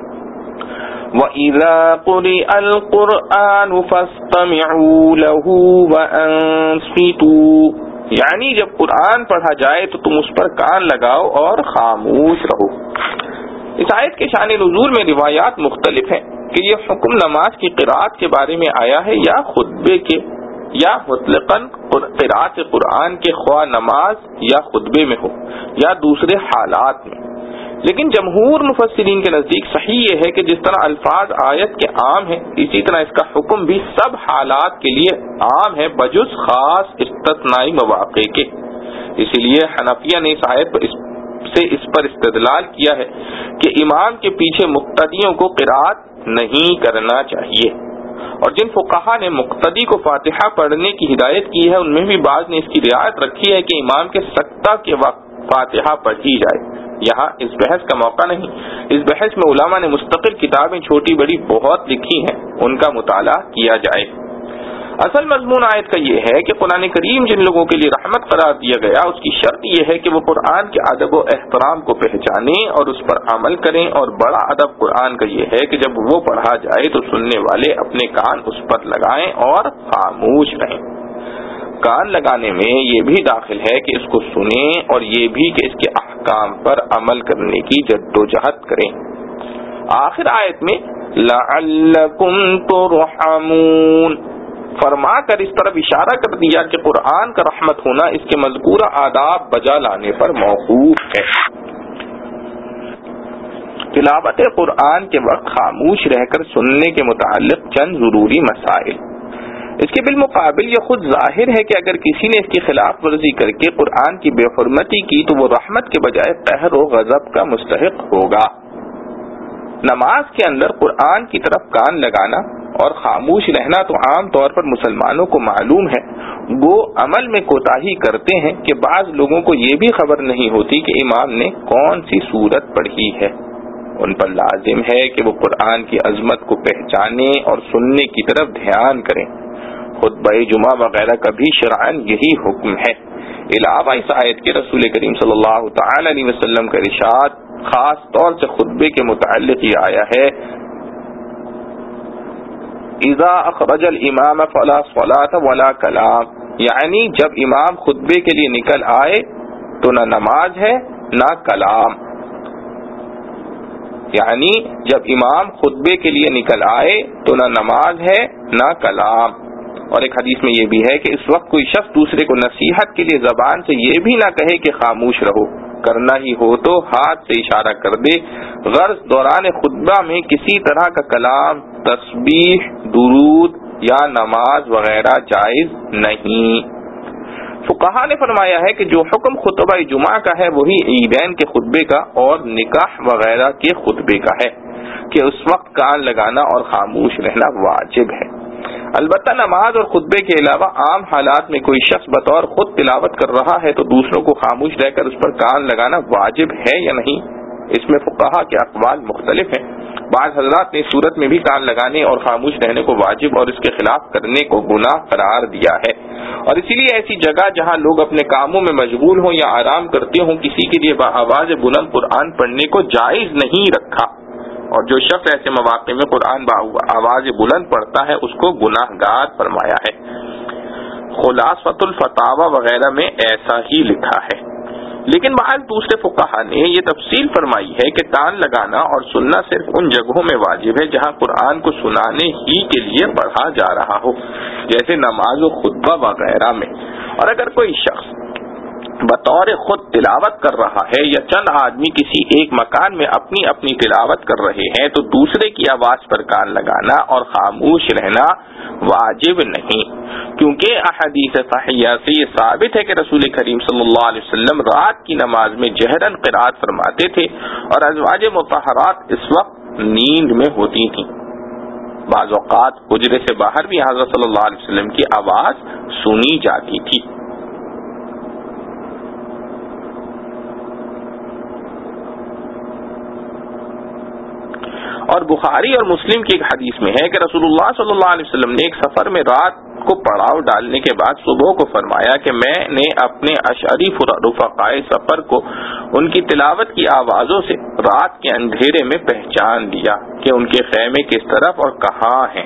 وَإِذَا قُرِئَ الْقُرْآنُ فَاسْتَمِعُوا لَهُ وَأَنصِتُوا، یعنی جب قرآن پڑھا جائے تو تم اس پر کان لگاؤ اور خاموش رہو۔ اس آیت کے شان نزول میں روایات مختلف ہیں کہ یہ حکم نماز کی قرأت کے بارے میں آیا ہے یا خطبے کے، یا مطلقاً قرأت قرآن کے خواہ نماز یا خطبے میں ہو یا دوسرے حالات میں، لیکن جمہور مفسرین کے نزدیک صحیح یہ ہے کہ جس طرح الفاظ آیت کے عام ہیں اسی طرح اس کا حکم بھی سب حالات کے لیے عام ہے بجز خاص استثنائی مواقع کے۔ اسی لیے حنفیہ نے اس آیت پر استدلال کیا ہے کہ امام کے پیچھے مقتدیوں کو قرأت نہیں کرنا چاہیے، اور جن فقہا نے مقتدی کو فاتحہ پڑھنے کی ہدایت کی ہے ان میں بھی بعض نے اس کی رعایت رکھی ہے کہ امام کے سکتہ کے وقت فاتحہ پڑھی جائے۔ یہاں اس بحث کا موقع نہیں، اس بحث میں علماء نے مستقل کتابیں چھوٹی بڑی بہت لکھی ہیں، ان کا مطالعہ کیا جائے۔ اصل مضمون آیت کا یہ ہے کہ قرآن کریم جن لوگوں کے لیے رحمت قرار دیا گیا اس کی شرط یہ ہے کہ وہ قرآن کے ادب و احترام کو پہچانیں اور اس پر عمل کریں، اور بڑا ادب قرآن کا یہ ہے کہ جب وہ پڑھا جائے تو سننے والے اپنے کان اس پر لگائیں اور خاموش رہیں۔ کان لگانے میں یہ بھی داخل ہے کہ اس کو سنیں اور یہ بھی کہ اس کے احکام پر عمل کرنے کی جدوجہد کریں۔ آخر آیت میں لعلکم ترحمون فرما کر اس طرف اشارہ کر دیا کہ قرآن کا رحمت ہونا اس کے مذکورہ آداب بجا لانے پر موقوف ہے۔ تلاوت قرآن کے وقت خاموش رہ کر سننے کے متعلق چند ضروری مسائل۔ اس کے بالمقابل یہ خود ظاہر ہے کہ اگر کسی نے اس کی خلاف ورزی کر کے قرآن کی بے حرمتی کی تو وہ رحمت کے بجائے قہر و غضب کا مستحق ہوگا۔ نماز کے اندر قرآن کی طرف کان لگانا اور خاموش رہنا تو عام طور پر مسلمانوں کو معلوم ہے، وہ عمل میں کوتاہی کرتے ہیں کہ بعض لوگوں کو یہ بھی خبر نہیں ہوتی کہ امام نے کون سی سورت پڑھی ہے۔ ان پر لازم ہے کہ وہ قرآن کی عظمت کو پہچانے اور سننے کی طرف دھیان کریں۔ خطبہ جمعہ وغیرہ کا بھی شرعاً یہی حکم ہے۔ علاوہ اس آیت کے رسول کریم صلی اللہ تعالی علیہ وسلم کا ارشاد خاص طور سے خطبے کے متعلق یہ آیا ہے اذا اخرج الامام فلا صلاة ولا کلام، یعنی جب امام خطبے کے لیے نکل آئے تو نہ نماز ہے نہ کلام، یعنی جب امام خطبے کے لیے نکل آئے تو نہ نماز ہے نہ کلام۔ اور ایک حدیث میں یہ بھی ہے کہ اس وقت کوئی شخص دوسرے کو نصیحت کے لیے زبان سے یہ بھی نہ کہے کہ خاموش رہو، کرنا ہی ہو تو ہاتھ سے اشارہ کر دے، غرض دوران خطبہ میں کسی طرح کا کلام، تسبیح، درود یا نماز وغیرہ جائز نہیں۔ فقہا نے فرمایا ہے کہ جو حکم خطبہ جمعہ کا ہے وہی عیدین کے خطبے کا اور نکاح وغیرہ کے خطبے کا ہے کہ اس وقت کان لگانا اور خاموش رہنا واجب ہے۔ البتہ نماز اور خطبے کے علاوہ عام حالات میں کوئی شخص بطور خود تلاوت کر رہا ہے تو دوسروں کو خاموش رہ کر اس پر کان لگانا واجب ہے یا نہیں، اس میں فقہا کے اقوال مختلف ہیں۔ بعض حضرات نے صورت میں بھی کان لگانے اور خاموش رہنے کو واجب اور اس کے خلاف کرنے کو گناہ قرار دیا ہے، اور اسی لیے ایسی جگہ جہاں لوگ اپنے کاموں میں مشغول ہوں یا آرام کرتے ہوں کسی کے لیے بآواز بلند قرآن پڑھنے کو جائز نہیں رکھا، اور جو شخص ایسے مواقع میں قرآن بآواز بلند پڑھتا ہے اس کو گناہ گار فرمایا ہے۔ خلاصۃ الفتاوی وغیرہ میں ایسا ہی لکھا ہے، لیکن بعض دوسرے فقہا نے یہ تفصیل فرمائی ہے کہ کان لگانا اور سننا صرف ان جگہوں میں واجب ہے جہاں قرآن کو سنانے ہی کے لیے پڑھا جا رہا ہو، جیسے نماز و خطبہ وغیرہ میں۔ اور اگر کوئی شخص بطور خود تلاوت کر رہا ہے یا چند آدمی کسی ایک مکان میں اپنی اپنی تلاوت کر رہے ہیں تو دوسرے کی آواز پر کان لگانا اور خاموش رہنا واجب نہیں، کیونکہ احادیث صحیحہ سے یہ ثابت ہے کہ رسول کریم صلی اللہ علیہ وسلم رات کی نماز میں جہرن قرات فرماتے تھے اور ازواج مطہرات اس وقت نیند میں ہوتی تھیں۔ بعض اوقات حجرے سے باہر بھی حضرت صلی اللہ علیہ وسلم کی آواز سنی جاتی تھی۔ اور بخاری اور مسلم کی ایک حدیث میں ہے کہ رسول اللہ صلی اللہ علیہ وسلم نے ایک سفر میں رات کو پڑاؤ ڈالنے کے بعد صبح کو فرمایا کہ میں نے اپنے اشعری رفقائے سفر کو ان کی تلاوت کی آوازوں سے رات کے اندھیرے میں پہچان لیا کہ ان کے خیمے کس طرف اور کہاں ہیں،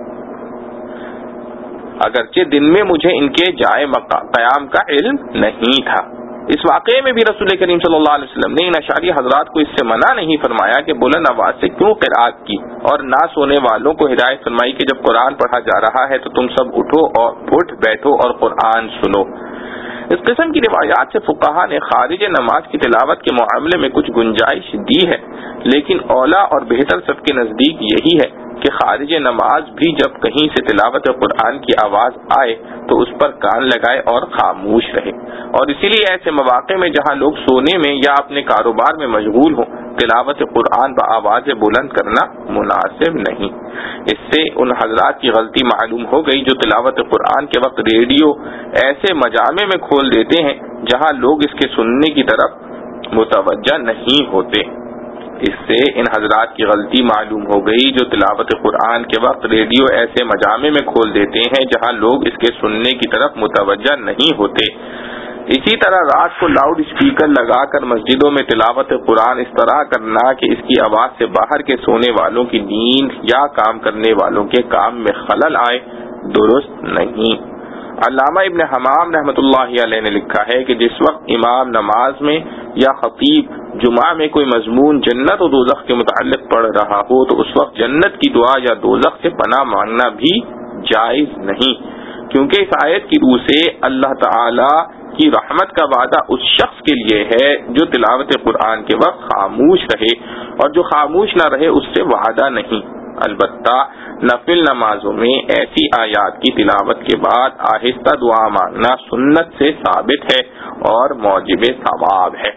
اگرچہ دن میں مجھے ان کے جائے قیام کا علم نہیں تھا۔ اس واقعے میں بھی رسول کریم صلی اللہ علیہ وسلم نے ان اشعری حضرات کو اس سے منع نہیں فرمایا کہ بلند آواز سے کیوں قرات کی، اور نہ سونے والوں کو ہدایت فرمائی کہ جب قرآن پڑھا جا رہا ہے تو تم سب اٹھ بیٹھو اور قرآن سنو۔ اس قسم کی روایات سے فقہا نے خارج نماز کی تلاوت کے معاملے میں کچھ گنجائش دی ہے، لیکن اولا اور بہتر سب کے نزدیک یہی ہے کہ خارج نماز بھی جب کہیں سے تلاوت قرآن کی آواز آئے تو اس پر کان لگائے اور خاموش رہے، اور اسی لیے ایسے مواقع میں جہاں لوگ سونے میں یا اپنے کاروبار میں مشغول ہوں تلاوت قرآن بآواز بلند کرنا مناسب نہیں۔ اس سے ان حضرات کی غلطی معلوم ہو گئی جو تلاوت قرآن کے وقت ریڈیو ایسے مجامع میں کھول دیتے ہیں جہاں لوگ اس کے سننے کی طرف متوجہ نہیں ہوتے۔ اس سے ان حضرات کی غلطی معلوم ہو گئی جو تلاوت قرآن کے وقت ریڈیو ایسے مجامع میں کھول دیتے ہیں جہاں لوگ اس کے سننے کی طرف متوجہ نہیں ہوتے۔ اسی طرح رات کو لاؤڈ اسپیکر لگا کر مسجدوں میں تلاوت قرآن اس طرح کرنا کہ اس کی آواز سے باہر کے سونے والوں کی نیند یا کام کرنے والوں کے کام میں خلل آئے درست نہیں۔ علامہ ابن حمام رحمۃ اللہ علیہ نے لکھا ہے کہ جس وقت امام نماز میں یا خطیب جمعہ میں کوئی مضمون جنت و دوزخ کے متعلق پڑھ رہا ہو تو اس وقت جنت کی دعا یا دوزخ سے پناہ مانگنا بھی جائز نہیں، کیونکہ اس آیت کی روح سے اللہ تعالی کی رحمت کا وعدہ اس شخص کے لیے ہے جو تلاوت قرآن کے وقت خاموش رہے، اور جو خاموش نہ رہے اس سے وعدہ نہیں۔ البتہ نفل نمازوں میں ایسی آیات کی تلاوت کے بعد آہستہ دعا مانگنا سنت سے ثابت ہے اور موجب ثواب ہے۔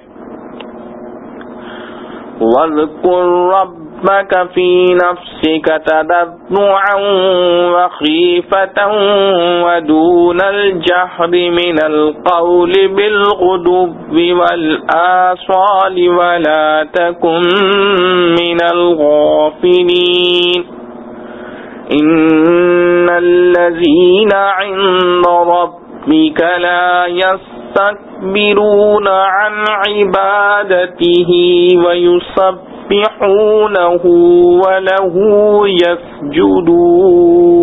وَاذْكُرْ رَبَّكَ فِي نَفْسِكَ تَضَرُّعًا وَخِيفَةً وَدُونَ الْجَهْرِ مِنَ الْقَوْلِ بِالْغُدُوِّ وَالْآصَالِ وَلَا تَكُن مِّنَ الْغَافِلِينَ إِنَّ الَّذِينَ عِندَ رَبِّكَ لَا يَسْتَكْبِرُونَ عَنْ عِبَادَتِهِ وَيُسَبِّحُونَهُ وَلَهُ يَسْجُدُونَ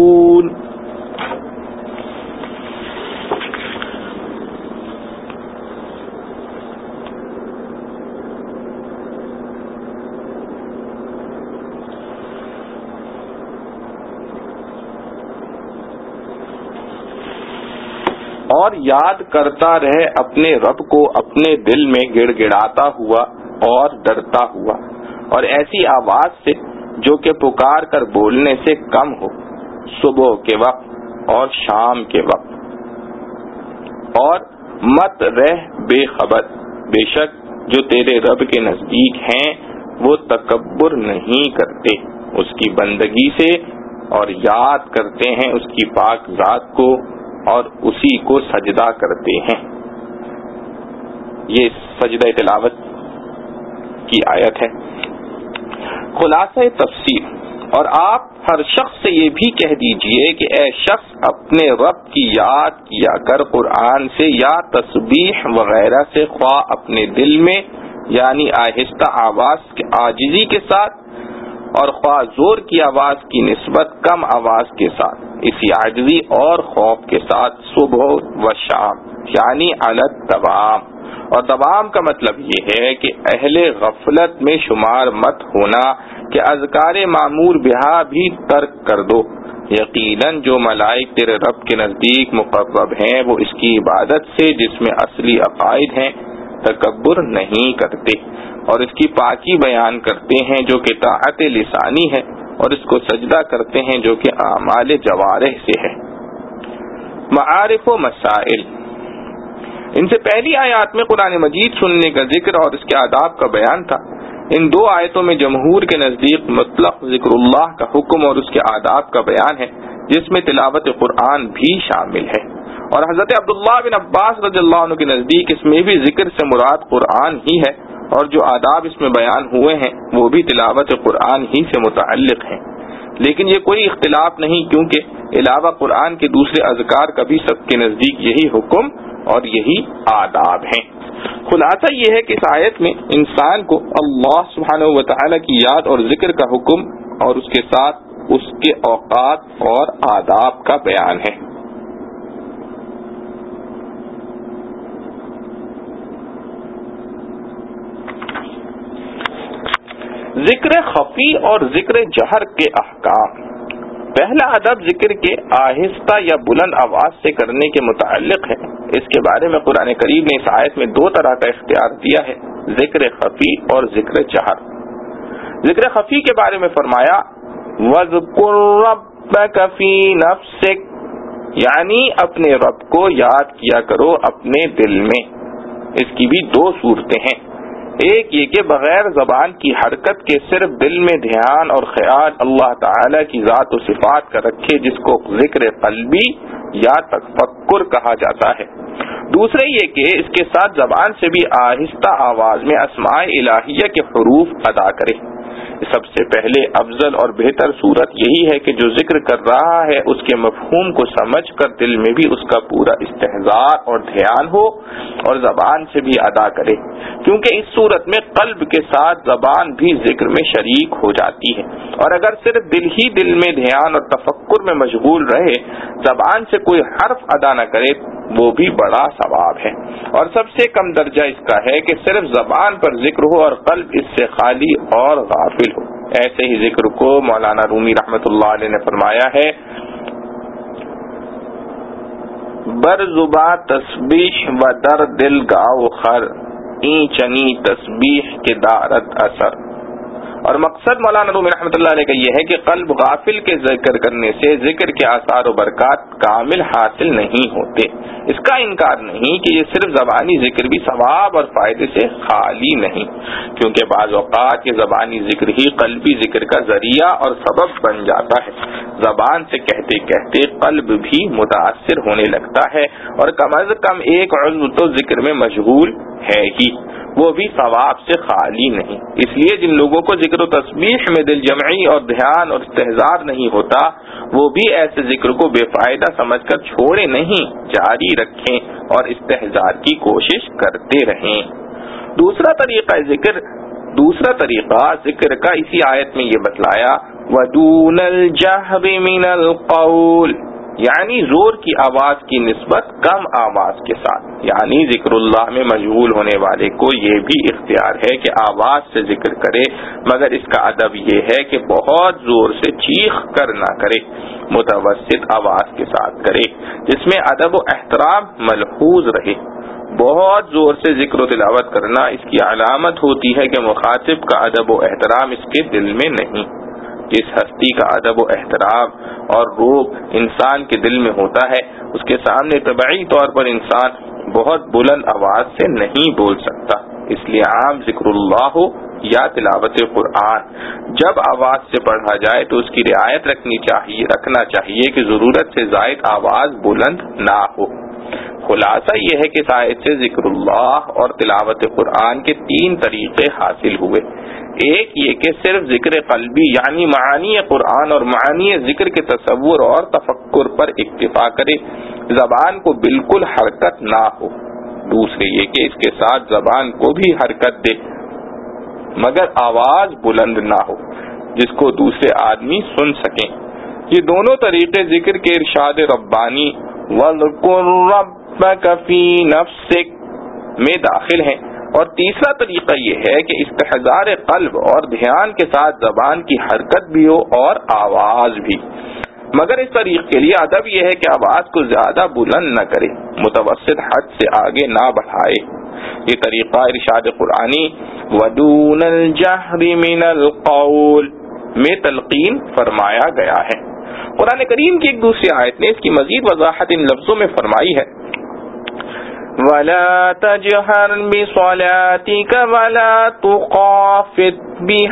اور یاد کرتا رہے اپنے رب کو اپنے دل میں گڑ گڑاتا ہوا اور ڈرتا ہوا، اور ایسی آواز سے جو کہ پکار کر بولنے سے کم ہو، صبح کے وقت اور شام کے وقت۔ اور مت رہ بے خبر، بے شک جو تیرے رب کے نزدیک ہیں وہ تکبر نہیں کرتے اس کی بندگی سے، اور یاد کرتے ہیں اس کی پاک ذات کو اور اسی کو سجدہ کرتے ہیں۔ یہ سجدہ تلاوت کی آیت ہے۔ خلاصہ تفسیر، اور آپ ہر شخص سے یہ بھی کہہ دیجئے کہ اے شخص اپنے رب کی یاد کیا کر قرآن سے یا تسبیح وغیرہ سے، خواہ اپنے دل میں یعنی آہستہ آواز کے عاجزی کے ساتھ، اور خواہ زور کی آواز کی نسبت کم آواز کے ساتھ، اسی عاجزی اور خوف کے ساتھ، صبح و شام یعنی علی الدوام۔ اور دوام کا مطلب یہ ہے کہ اہل غفلت میں شمار مت ہونا کہ اذکار معمور بہا بھی ترک کر دو۔ یقیناً جو ملائک تیرے رب کے نزدیک مقرب ہیں وہ اس کی عبادت سے جس میں اصلی عقائد ہیں تکبر نہیں کرتے، اور اس کی پاکی بیان کرتے ہیں جو کہ طاعت لسانی ہے، اور اس کو سجدہ کرتے ہیں جو کہ اعمال جوارح سے ہے۔ معارف و مسائل، ان سے پہلی آیات میں قرآن مجید سننے کا ذکر اور اس کے آداب کا بیان تھا۔ ان دو آیتوں میں جمہور کے نزدیک مطلق ذکر اللہ کا حکم اور اس کے آداب کا بیان ہے، جس میں تلاوت قرآن بھی شامل ہے، اور حضرت عبداللہ بن عباس رضی اللہ عنہ کے نزدیک اس میں بھی ذکر سے مراد قرآن ہی ہے، اور جو آداب اس میں بیان ہوئے ہیں وہ بھی تلاوت قرآن ہی سے متعلق ہیں۔ لیکن یہ کوئی اختلاف نہیں، کیونکہ علاوہ قرآن کے دوسرے اذکار کا بھی سب کے نزدیک یہی حکم اور یہی آداب ہیں۔ خلاصہ یہ ہے کہ اس آیت میں انسان کو اللہ سبحانہ و تعالی کی یاد اور ذکر کا حکم اور اس کے ساتھ اس کے اوقات اور آداب کا بیان ہے۔ ذکر خفی اور ذکر جہر کے احکام۔ پہلا ادب ذکر کے آہستہ یا بلند آواز سے کرنے کے متعلق ہے۔ اس کے بارے میں قرآن کریم نے اس آیت میں دو طرح کا اختیار دیا ہے، ذکر خفی اور ذکر جہر۔ ذکر خفی کے بارے میں فرمایا وَاذْكُرْ رَبَّكَ فِي نَفْسِكَ، یعنی اپنے رب کو یاد کیا کرو اپنے دل میں۔ اس کی بھی دو صورتیں ہیں، ایک یہ کہ بغیر زبان کی حرکت کے صرف دل میں دھیان اور خیال اللہ تعالی کی ذات و صفات کا رکھے، جس کو ذکر قلبی یا تفکر کہا جاتا ہے۔ دوسرے یہ کہ اس کے ساتھ زبان سے بھی آہستہ آواز میں اسماء الہیہ کے حروف ادا کرے۔ سب سے پہلے افضل اور بہتر صورت یہی ہے کہ جو ذکر کر رہا ہے اس کے مفہوم کو سمجھ کر دل میں بھی اس کا پورا استحضار اور دھیان ہو اور زبان سے بھی ادا کرے، کیونکہ اس صورت میں قلب کے ساتھ زبان بھی ذکر میں شریک ہو جاتی ہے، اور اگر صرف دل ہی دل میں دھیان اور تفکر میں مشغول رہے، زبان سے کوئی حرف ادا نہ کرے، وہ بھی بڑا ثواب ہے۔ اور سب سے کم درجہ اس کا ہے کہ صرف زبان پر ذکر ہو اور قلب اس سے خالی اور غافل ہو۔ ایسے ہی ذکر کو مولانا رومی رحمۃ اللہ علیہ نے فرمایا ہے بر زباں تسبیح و در دل گاؤ خر، این چنی تسبیح کے دارت اثر۔ اور مقصد مولانا رومی رحمۃ اللہ علیہ کا یہ ہے کہ قلب غافل کے ذکر کرنے سے ذکر کے آثار و برکات کامل حاصل نہیں ہوتے۔ اس کا انکار نہیں کہ یہ صرف زبانی ذکر بھی ثواب اور فائدے سے خالی نہیں، کیونکہ بعض اوقات یہ زبانی ذکر ہی قلبی ذکر کا ذریعہ اور سبب بن جاتا ہے۔ زبان سے کہتے کہتے قلب بھی متاثر ہونے لگتا ہے، اور کم از کم ایک عضو تو ذکر میں مشغول ہے ہی، وہ بھی ثواب سے خالی نہیں۔ اس لیے جن لوگوں کو ذکر و تسبیح میں دل جمعی اور دھیان اور استحضار نہیں ہوتا، وہ بھی ایسے ذکر کو بے فائدہ سمجھ کر چھوڑے نہیں، جاری رکھیں اور استحضار کی کوشش کرتے رہیں۔ دوسرا طریقہ ذکر کا اسی آیت میں یہ بتلایا وَدُونَ الْجَهْرِ مِنَ الْقَوْلِ، یعنی زور کی آواز کی نسبت کم آواز کے ساتھ. یعنی ذکر اللہ میں مشغول ہونے والے کو یہ بھی اختیار ہے کہ آواز سے ذکر کرے، مگر اس کا ادب یہ ہے کہ بہت زور سے چیخ کر نہ کرے، متوسط آواز کے ساتھ کرے جس میں ادب و احترام ملحوظ رہے. بہت زور سے ذکر و تلاوت کرنا اس کی علامت ہوتی ہے کہ مخاطب کا ادب و احترام اس کے دل میں نہیں. جس ہستی کا ادب و احترام اور روب انسان کے دل میں ہوتا ہے اس کے سامنے طبعی طور پر انسان بہت بلند آواز سے نہیں بول سکتا. اس لیے عام ذکر اللہ ہو یا تلاوت قرآن جب آواز سے پڑھا جائے تو اس کی رعایت رکھنا چاہیے کہ ضرورت سے زائد آواز بلند نہ ہو. خلاصہ یہ ہے کہ اس آیت سے ذکر اللہ اور تلاوت قرآن کے 3 طریقے حاصل ہوئے. ایک یہ کہ صرف ذکر قلبی یعنی معانی قرآن اور معانی ذکر کے تصور اور تفکر پر اکتفا کرے، زبان کو بالکل حرکت نہ ہو. دوسرے یہ کہ اس کے ساتھ زبان کو بھی حرکت دے مگر آواز بلند نہ ہو جس کو دوسرے آدمی سن سکیں. یہ دونوں طریقے ذکر کے ارشاد ربانی وَاذْكُرْ رَبَّكَ فِي نَفْسِكَ میں داخل ہیں. اور تیسرا طریقہ یہ ہے کہ استحضار قلب اور دھیان کے ساتھ زبان کی حرکت بھی ہو اور آواز بھی، مگر اس طریقے کے لیے ادب یہ ہے کہ آواز کو زیادہ بلند نہ کرے، متوسط حد سے آگے نہ بڑھائے. یہ طریقہ ارشاد قرآنی وَدُونَ الْجَهْرِ مِنَ الْقَوْلِ میں تلقین فرمایا گیا ہے. قرآن کریم کی ایک دوسری آیت نے اس کی مزید وضاحت ان لفظوں میں فرمائی ہے وَلَا تَجْهَرْ بِصَلَاتِكَ وَلَا تُخَافِتْ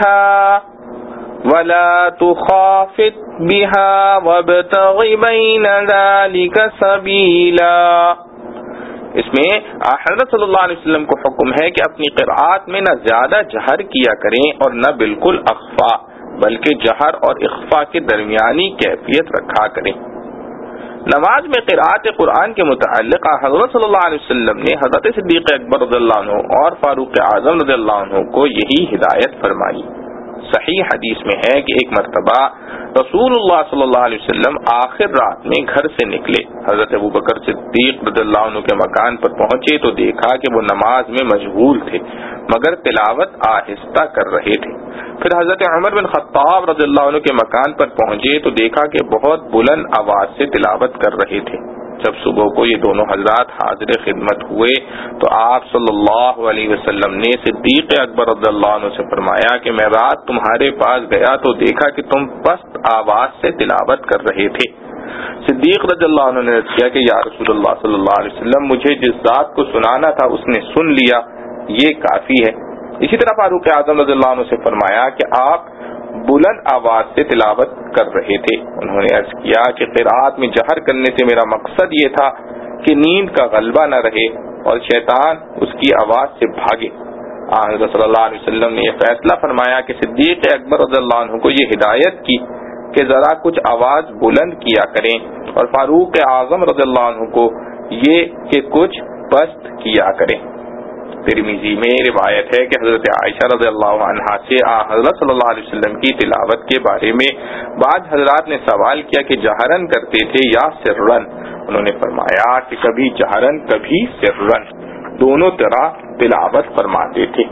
بِهَا وَابْتَغِ بَيْنَ ذَلِكَ سَبِيلًا. اس میں حضرت صلی اللہ علیہ وسلم کو حکم ہے کہ اپنی قرآت میں نہ زیادہ جہر کیا کریں اور نہ بالکل اخفا، بلکہ جہر اور اخفا کے درمیانی کیفیت رکھا کریں. نماز میں قرأت قرآن کے متعلق حضرت صلی اللہ علیہ وسلم نے حضرت صدیق اکبر رضی اللہ عنہ اور فاروق اعظم رضی اللہ عنہ کو یہی ہدایت فرمائی. صحیح حدیث میں ہے کہ ایک مرتبہ رسول اللہ صلی اللہ علیہ وسلم آخر رات میں گھر سے نکلے. حضرت ابوبکر صدیق رضی اللہ عنہ کے مکان پر پہنچے تو دیکھا کہ وہ نماز میں مشغول تھے مگر تلاوت آہستہ کر رہے تھے. پھر حضرت عمر بن خطاب رضی اللہ عنہ کے مکان پر پہنچے تو دیکھا کہ بہت بلند آواز سے تلاوت کر رہے تھے. جب صبح کو یہ دونوں حضرات حاضر خدمت ہوئے تو آپ صلی اللہ علیہ وسلم نے صدیق اکبر رضی اللہ عنہ سے فرمایا کہ میں رات تمہارے پاس گیا تو دیکھا کہ تم پست آواز سے تلاوت کر رہے تھے. صدیق رضی اللہ عنہ نے کیا کہ یا رسول اللہ صلی اللہ علیہ وسلم مجھے جس ذات کو سنانا تھا اس نے سن لیا، یہ کافی ہے. اسی طرح فاروق اعظم رضی اللہ عنہ سے فرمایا کہ آپ بلند آواز سے تلاوت کر رہے تھے. انہوں نے عرض کیا کہ قرآت میں جہر کرنے سے میرا مقصد یہ تھا کہ نیند کا غلبہ نہ رہے اور شیطان اس کی آواز سے بھاگے. حضرت صلی اللہ علیہ وسلم نے یہ فیصلہ فرمایا کہ صدیق اکبر رضی اللہ عنہ کو یہ ہدایت کی کہ ذرا کچھ آواز بلند کیا کریں اور فاروق اعظم رضی اللہ عنہ کو یہ کہ کچھ پست کیا کریں. ترمذی میں روایت ہے کہ حضرت عائشہ رضی اللہ عنہا سے حضرت صلی اللہ علیہ وسلم کی تلاوت کے بارے میں بعض حضرات نے سوال کیا کہ جہرن کرتے تھے یا سرن. انہوں نے فرمایا کہ کبھی جہرن کبھی سرن، دونوں طرح تلاوت فرماتے تھے.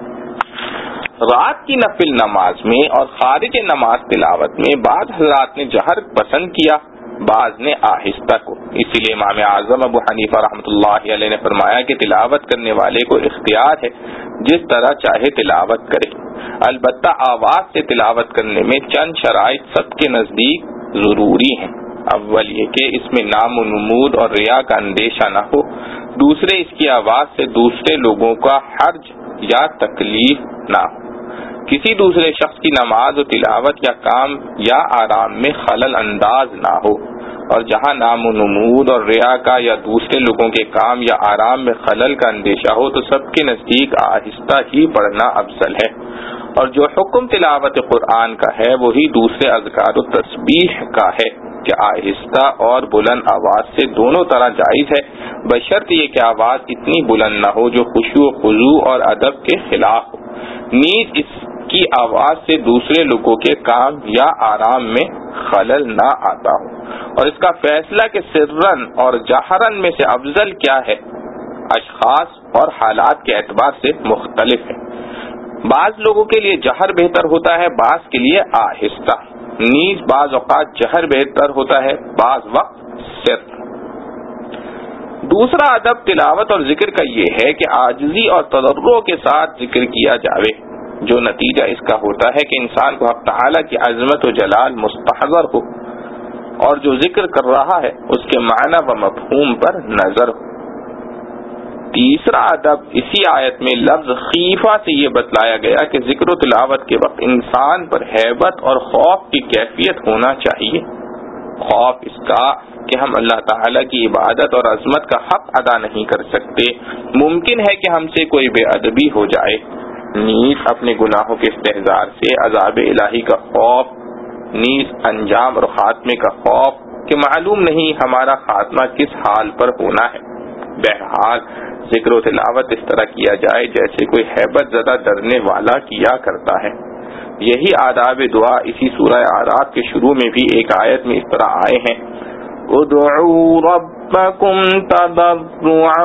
رات کی نفل نماز میں اور خارج نماز تلاوت میں بعض حضرات نے جہر پسند کیا، بعض نے آہستہ کو. اسی لیے امام اعظم ابو حنیفہ رحمۃ اللہ علیہ نے فرمایا کہ تلاوت کرنے والے کو اختیار ہے جس طرح چاہے تلاوت کرے. البتہ آواز سے تلاوت کرنے میں چند شرائط سب کے نزدیک ضروری ہیں. اول یہ کہ اس میں نام و نمود اور ریا کا اندیشہ نہ ہو. دوسرے اس کی آواز سے دوسرے لوگوں کا حرج یا تکلیف نہ ہو. کسی دوسرے شخص کی نماز و تلاوت یا کام یا آرام میں خلل انداز نہ ہو. اور جہاں نام و نمود اور ریا کا یا دوسرے لوگوں کے کام یا آرام میں خلل کا اندیشہ ہو تو سب کے نزدیک آہستہ ہی پڑھنا افضل ہے. اور جو حکم تلاوت قرآن کا ہے وہی دوسرے اذکار و تسبیح کا ہے کہ آہستہ اور بلند آواز سے دونوں طرح جائز ہے، بشرط یہ کہ آواز اتنی بلند نہ ہو جو خشوع و خضوع اور ادب کے خلاف ہو. نیز اس کی آواز سے دوسرے لوگوں کے کام یا آرام میں خلل نہ آتا ہو، اور اس کا فیصلہ کہ سرن اور جہرن میں سے افضل کیا ہے اشخاص اور حالات کے اعتبار سے مختلف ہے۔ بعض لوگوں کے لیے جہر بہتر ہوتا ہے، بعض کے لیے آہستہ، نیز بعض اوقات جہر بہتر ہوتا ہے، بعض وقت سر۔ دوسرا ادب تلاوت اور ذکر کا یہ ہے کہ عاجزی اور تضرع کے ساتھ ذکر کیا جاوے، جو نتیجہ اس کا ہوتا ہے کہ انسان کو حق تعالی کی عظمت و جلال مستحضر ہو، اور جو ذکر کر رہا ہے اس کے معنی و مفہوم پر نظر ہو۔ تیسرا ادب اسی آیت میں لفظ خیفہ سے یہ بتلایا گیا کہ ذکر و تلاوت کے وقت انسان پر ہیبت اور خوف کی کیفیت ہونا چاہیے۔ خوف اس کا کہ ہم اللہ تعالیٰ کی عبادت اور عظمت کا حق ادا نہیں کر سکتے، ممکن ہے کہ ہم سے کوئی بے ادبی ہو جائے، نیز اپنے گناہوں کے استحضار سے عذاب الہی کا خوف، نیز انجام اور خاتمے کا خوف کہ معلوم نہیں ہمارا خاتمہ کس حال پر ہونا ہے۔ بہرحال ذکر و تلاوت اس طرح کیا جائے جیسے کوئی ہیبت زدہ ڈرنے والا کیا کرتا ہے۔ یہی آداب دعا اسی سورہ اعراف کے شروع میں بھی ایک آیت میں اس طرح آئے ہیں، ادعوا ربکم تضرعا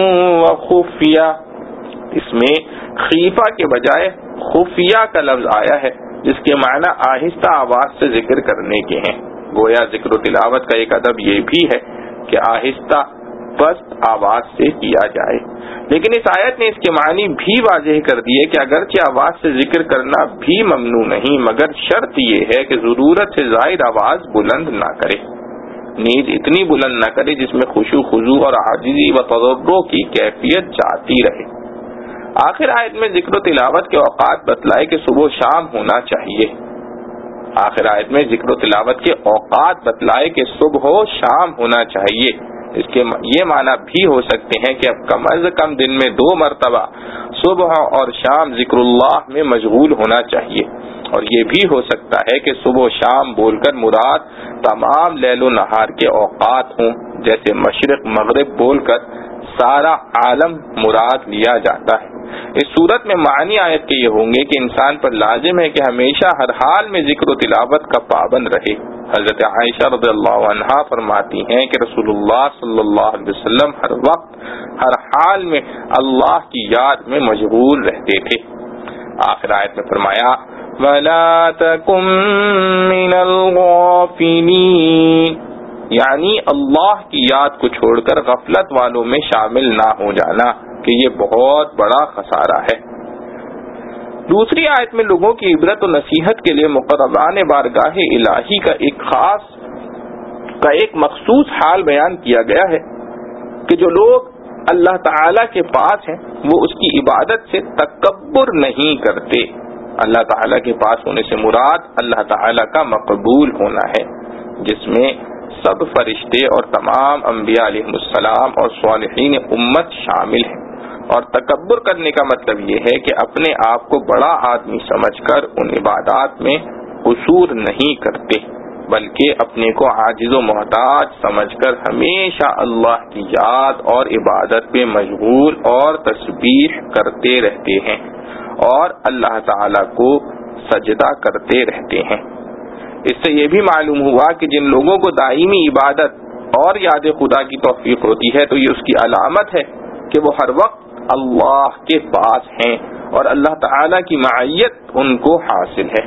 وخفیا۔ اس میں خیفہ کے بجائے خفیہ کا لفظ آیا ہے، جس کے معنی آہستہ آواز سے ذکر کرنے کے ہیں۔ گویا ذکر و تلاوت کا ایک ادب یہ بھی ہے کہ آہستہ پست آواز سے کیا جائے، لیکن اس آیت نے اس کے معنی بھی واضح کر دیے کہ اگرچہ آواز سے ذکر کرنا بھی ممنوع نہیں، مگر شرط یہ ہے کہ ضرورت سے زائد آواز بلند نہ کرے، نیز اتنی بلند نہ کرے جس میں خشوع خضوع اور عاجزی و تضرع کی کیفیت جاتی رہے۔ آخر آیت میں ذکر و تلاوت کے اوقات بتلائے کہ صبح و شام ہونا چاہیے۔ آخر آیت میں ذکر و تلاوت کے اوقات بتلائے کہ صبح و شام ہونا چاہیے۔ اس کے یہ معنی بھی ہو سکتے ہیں کہ اب کم از کم دن میں 2 مرتبہ صبح اور شام ذکر اللہ میں مشغول ہونا چاہیے، اور یہ بھی ہو سکتا ہے کہ صبح و شام بول کر مراد تمام لیل و نہار کے اوقات ہوں، جیسے مشرق مغرب بول کر سارا عالم مراد لیا جاتا ہے۔ اس صورت میں معنی آیت کے یہ ہوں گے کہ انسان پر لازم ہے کہ ہمیشہ ہر حال میں ذکر و تلاوت کا پابند رہے۔ حضرت عائشہ رضی اللہ عنہا فرماتی ہیں کہ رسول اللہ صلی اللہ علیہ وسلم ہر وقت ہر حال میں اللہ کی یاد میں مشغول رہتے تھے۔ آخر آیت میں فرمایا وَلَا تَكُن مِّنَ الْغَافِلِينَ، یعنی اللہ کی یاد کو چھوڑ کر غفلت والوں میں شامل نہ ہو جانا، کہ یہ بہت بڑا خسارہ ہے۔ دوسری آیت میں لوگوں کی عبرت و نصیحت کے لیے مقربان بارگاہ الہی کا ایک مخصوص حال بیان کیا گیا ہے کہ جو لوگ اللہ تعالی کے پاس ہیں وہ اس کی عبادت سے تکبر نہیں کرتے۔ اللہ تعالی کے پاس ہونے سے مراد اللہ تعالی کا مقبول ہونا ہے، جس میں سب فرشتے اور تمام انبیاء علیہ السلام اور صالحین امت شامل ہیں، اور تکبر کرنے کا مطلب یہ ہے کہ اپنے آپ کو بڑا آدمی سمجھ کر ان عبادات میں قصور نہیں کرتے، بلکہ اپنے کو عاجز و محتاج سمجھ کر ہمیشہ اللہ کی یاد اور عبادت میں مشغول اور تسبیح کرتے رہتے ہیں، اور اللہ تعالی کو سجدہ کرتے رہتے ہیں۔ اس سے یہ بھی معلوم ہوا کہ جن لوگوں کو دائمی عبادت اور یاد خدا کی توفیق ہوتی ہے تو یہ اس کی علامت ہے کہ وہ ہر وقت اللہ کے پاس ہیں اور اللہ تعالی کی معیت ان کو حاصل ہے۔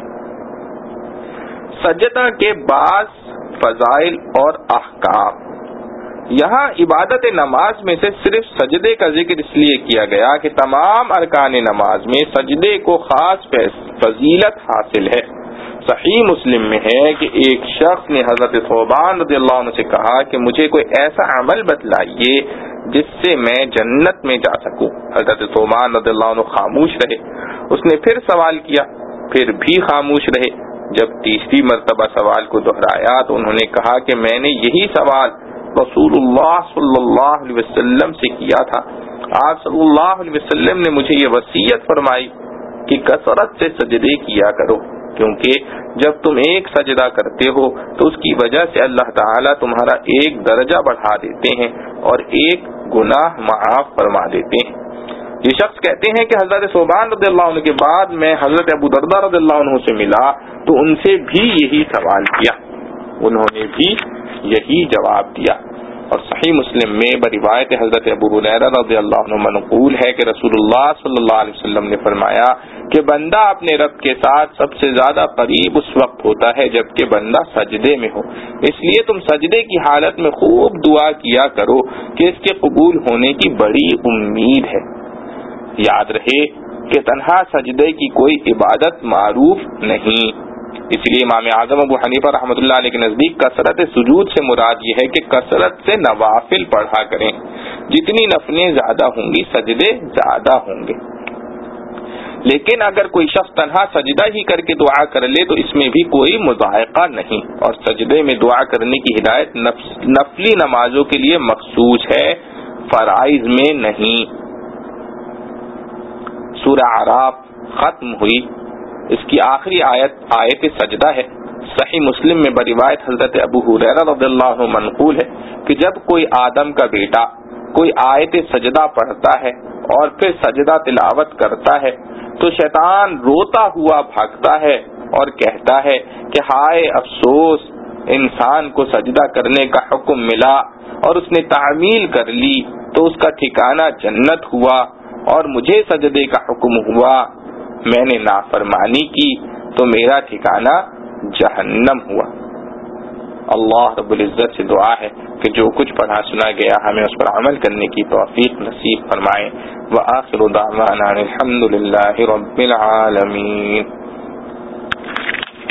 سجدہ کے بعض فضائل اور احکام۔ یہاں عبادت نماز میں سے صرف سجدے کا ذکر اس لیے کیا گیا کہ تمام ارکان نماز میں سجدے کو خاص فضیلت حاصل ہے۔ صحیح مسلم میں ہے کہ ایک شخص نے حضرت ثوبان رضی اللہ عنہ سے کہا کہ مجھے کوئی ایسا عمل بتلائیے جس سے میں جنت میں جا سکوں۔ حضرت ثوبان رضی اللہ عنہ خاموش رہے۔ اس نے پھر سوال کیا، پھر بھی خاموش رہے۔ جب تیسری مرتبہ سوال کو دہرایا تو انہوں نے کہا کہ میں نے یہی سوال رسول اللہ صلی اللہ علیہ وسلم سے کیا تھا۔ آپ صلی اللہ علیہ وسلم نے مجھے یہ وصیت فرمائی کہ کثرت سے سجدے کیا کرو، کیونکہ جب تم ایک سجدہ کرتے ہو تو اس کی وجہ سے اللہ تعالیٰ تمہارا ایک درجہ بڑھا دیتے ہیں اور ایک گناہ معاف فرما دیتے ہیں۔ یہ شخص کہتے ہیں کہ حضرت ثوبان رضی اللہ عنہ کے بعد میں حضرت ابو درداء رضی اللہ عنہ سے ملا تو ان سے بھی یہی سوال کیا، انہوں نے بھی یہی جواب دیا۔ اور صحیح مسلم میں بروایت حضرت ابو ہریرہ رضی اللہ عنہ منقول ہے کہ رسول اللہ صلی اللہ علیہ وسلم نے فرمایا کہ بندہ اپنے رب کے ساتھ سب سے زیادہ قریب اس وقت ہوتا ہے جبکہ بندہ سجدے میں ہو، اس لیے تم سجدے کی حالت میں خوب دعا کیا کرو کہ اس کے قبول ہونے کی بڑی امید ہے۔ یاد رہے کہ تنہا سجدے کی کوئی عبادت معروف نہیں، اس لیے امام اعظم ابو حنیفہ رحمۃ اللہ علیہ کے نزدیک کثرت سجود سے مراد یہ ہے کہ کثرت سے نوافل پڑھا کریں، جتنی نفلیں زیادہ ہوں گی سجدے زیادہ ہوں گے۔ لیکن اگر کوئی شخص تنہا سجدہ ہی کر کے دعا کر لے تو اس میں بھی کوئی مضائقہ نہیں، اور سجدے میں دعا کرنے کی ہدایت نفلی نمازوں کے لیے مخصوص ہے، فرائض میں نہیں۔ سورہ اعراف ختم ہوئی، اس کی آخری آیت سجدہ ہے۔ صحیح مسلم میں بروایت حضرت ابو ہریرہ رضی اللہ عنہ منقول ہے کہ جب کوئی آدم کا بیٹا کوئی آیت سجدہ پڑھتا ہے اور پھر سجدہ تلاوت کرتا ہے تو شیطان روتا ہوا بھاگتا ہے اور کہتا ہے کہ ہائے افسوس، انسان کو سجدہ کرنے کا حکم ملا اور اس نے تعمیل کر لی تو اس کا ٹھکانہ جنت ہوا، اور مجھے سجدے کا حکم ہوا، میں نے نافرمانی کی تو میرا ٹھکانہ جہنم ہوا۔ اللہ رب العزت سے دعا ہے کہ جو کچھ پڑھا سنا گیا ہمیں اس پر عمل کرنے کی توفیق نصیب فرمائے۔ وآخر دعوانا الحمد للہ رب العالمین۔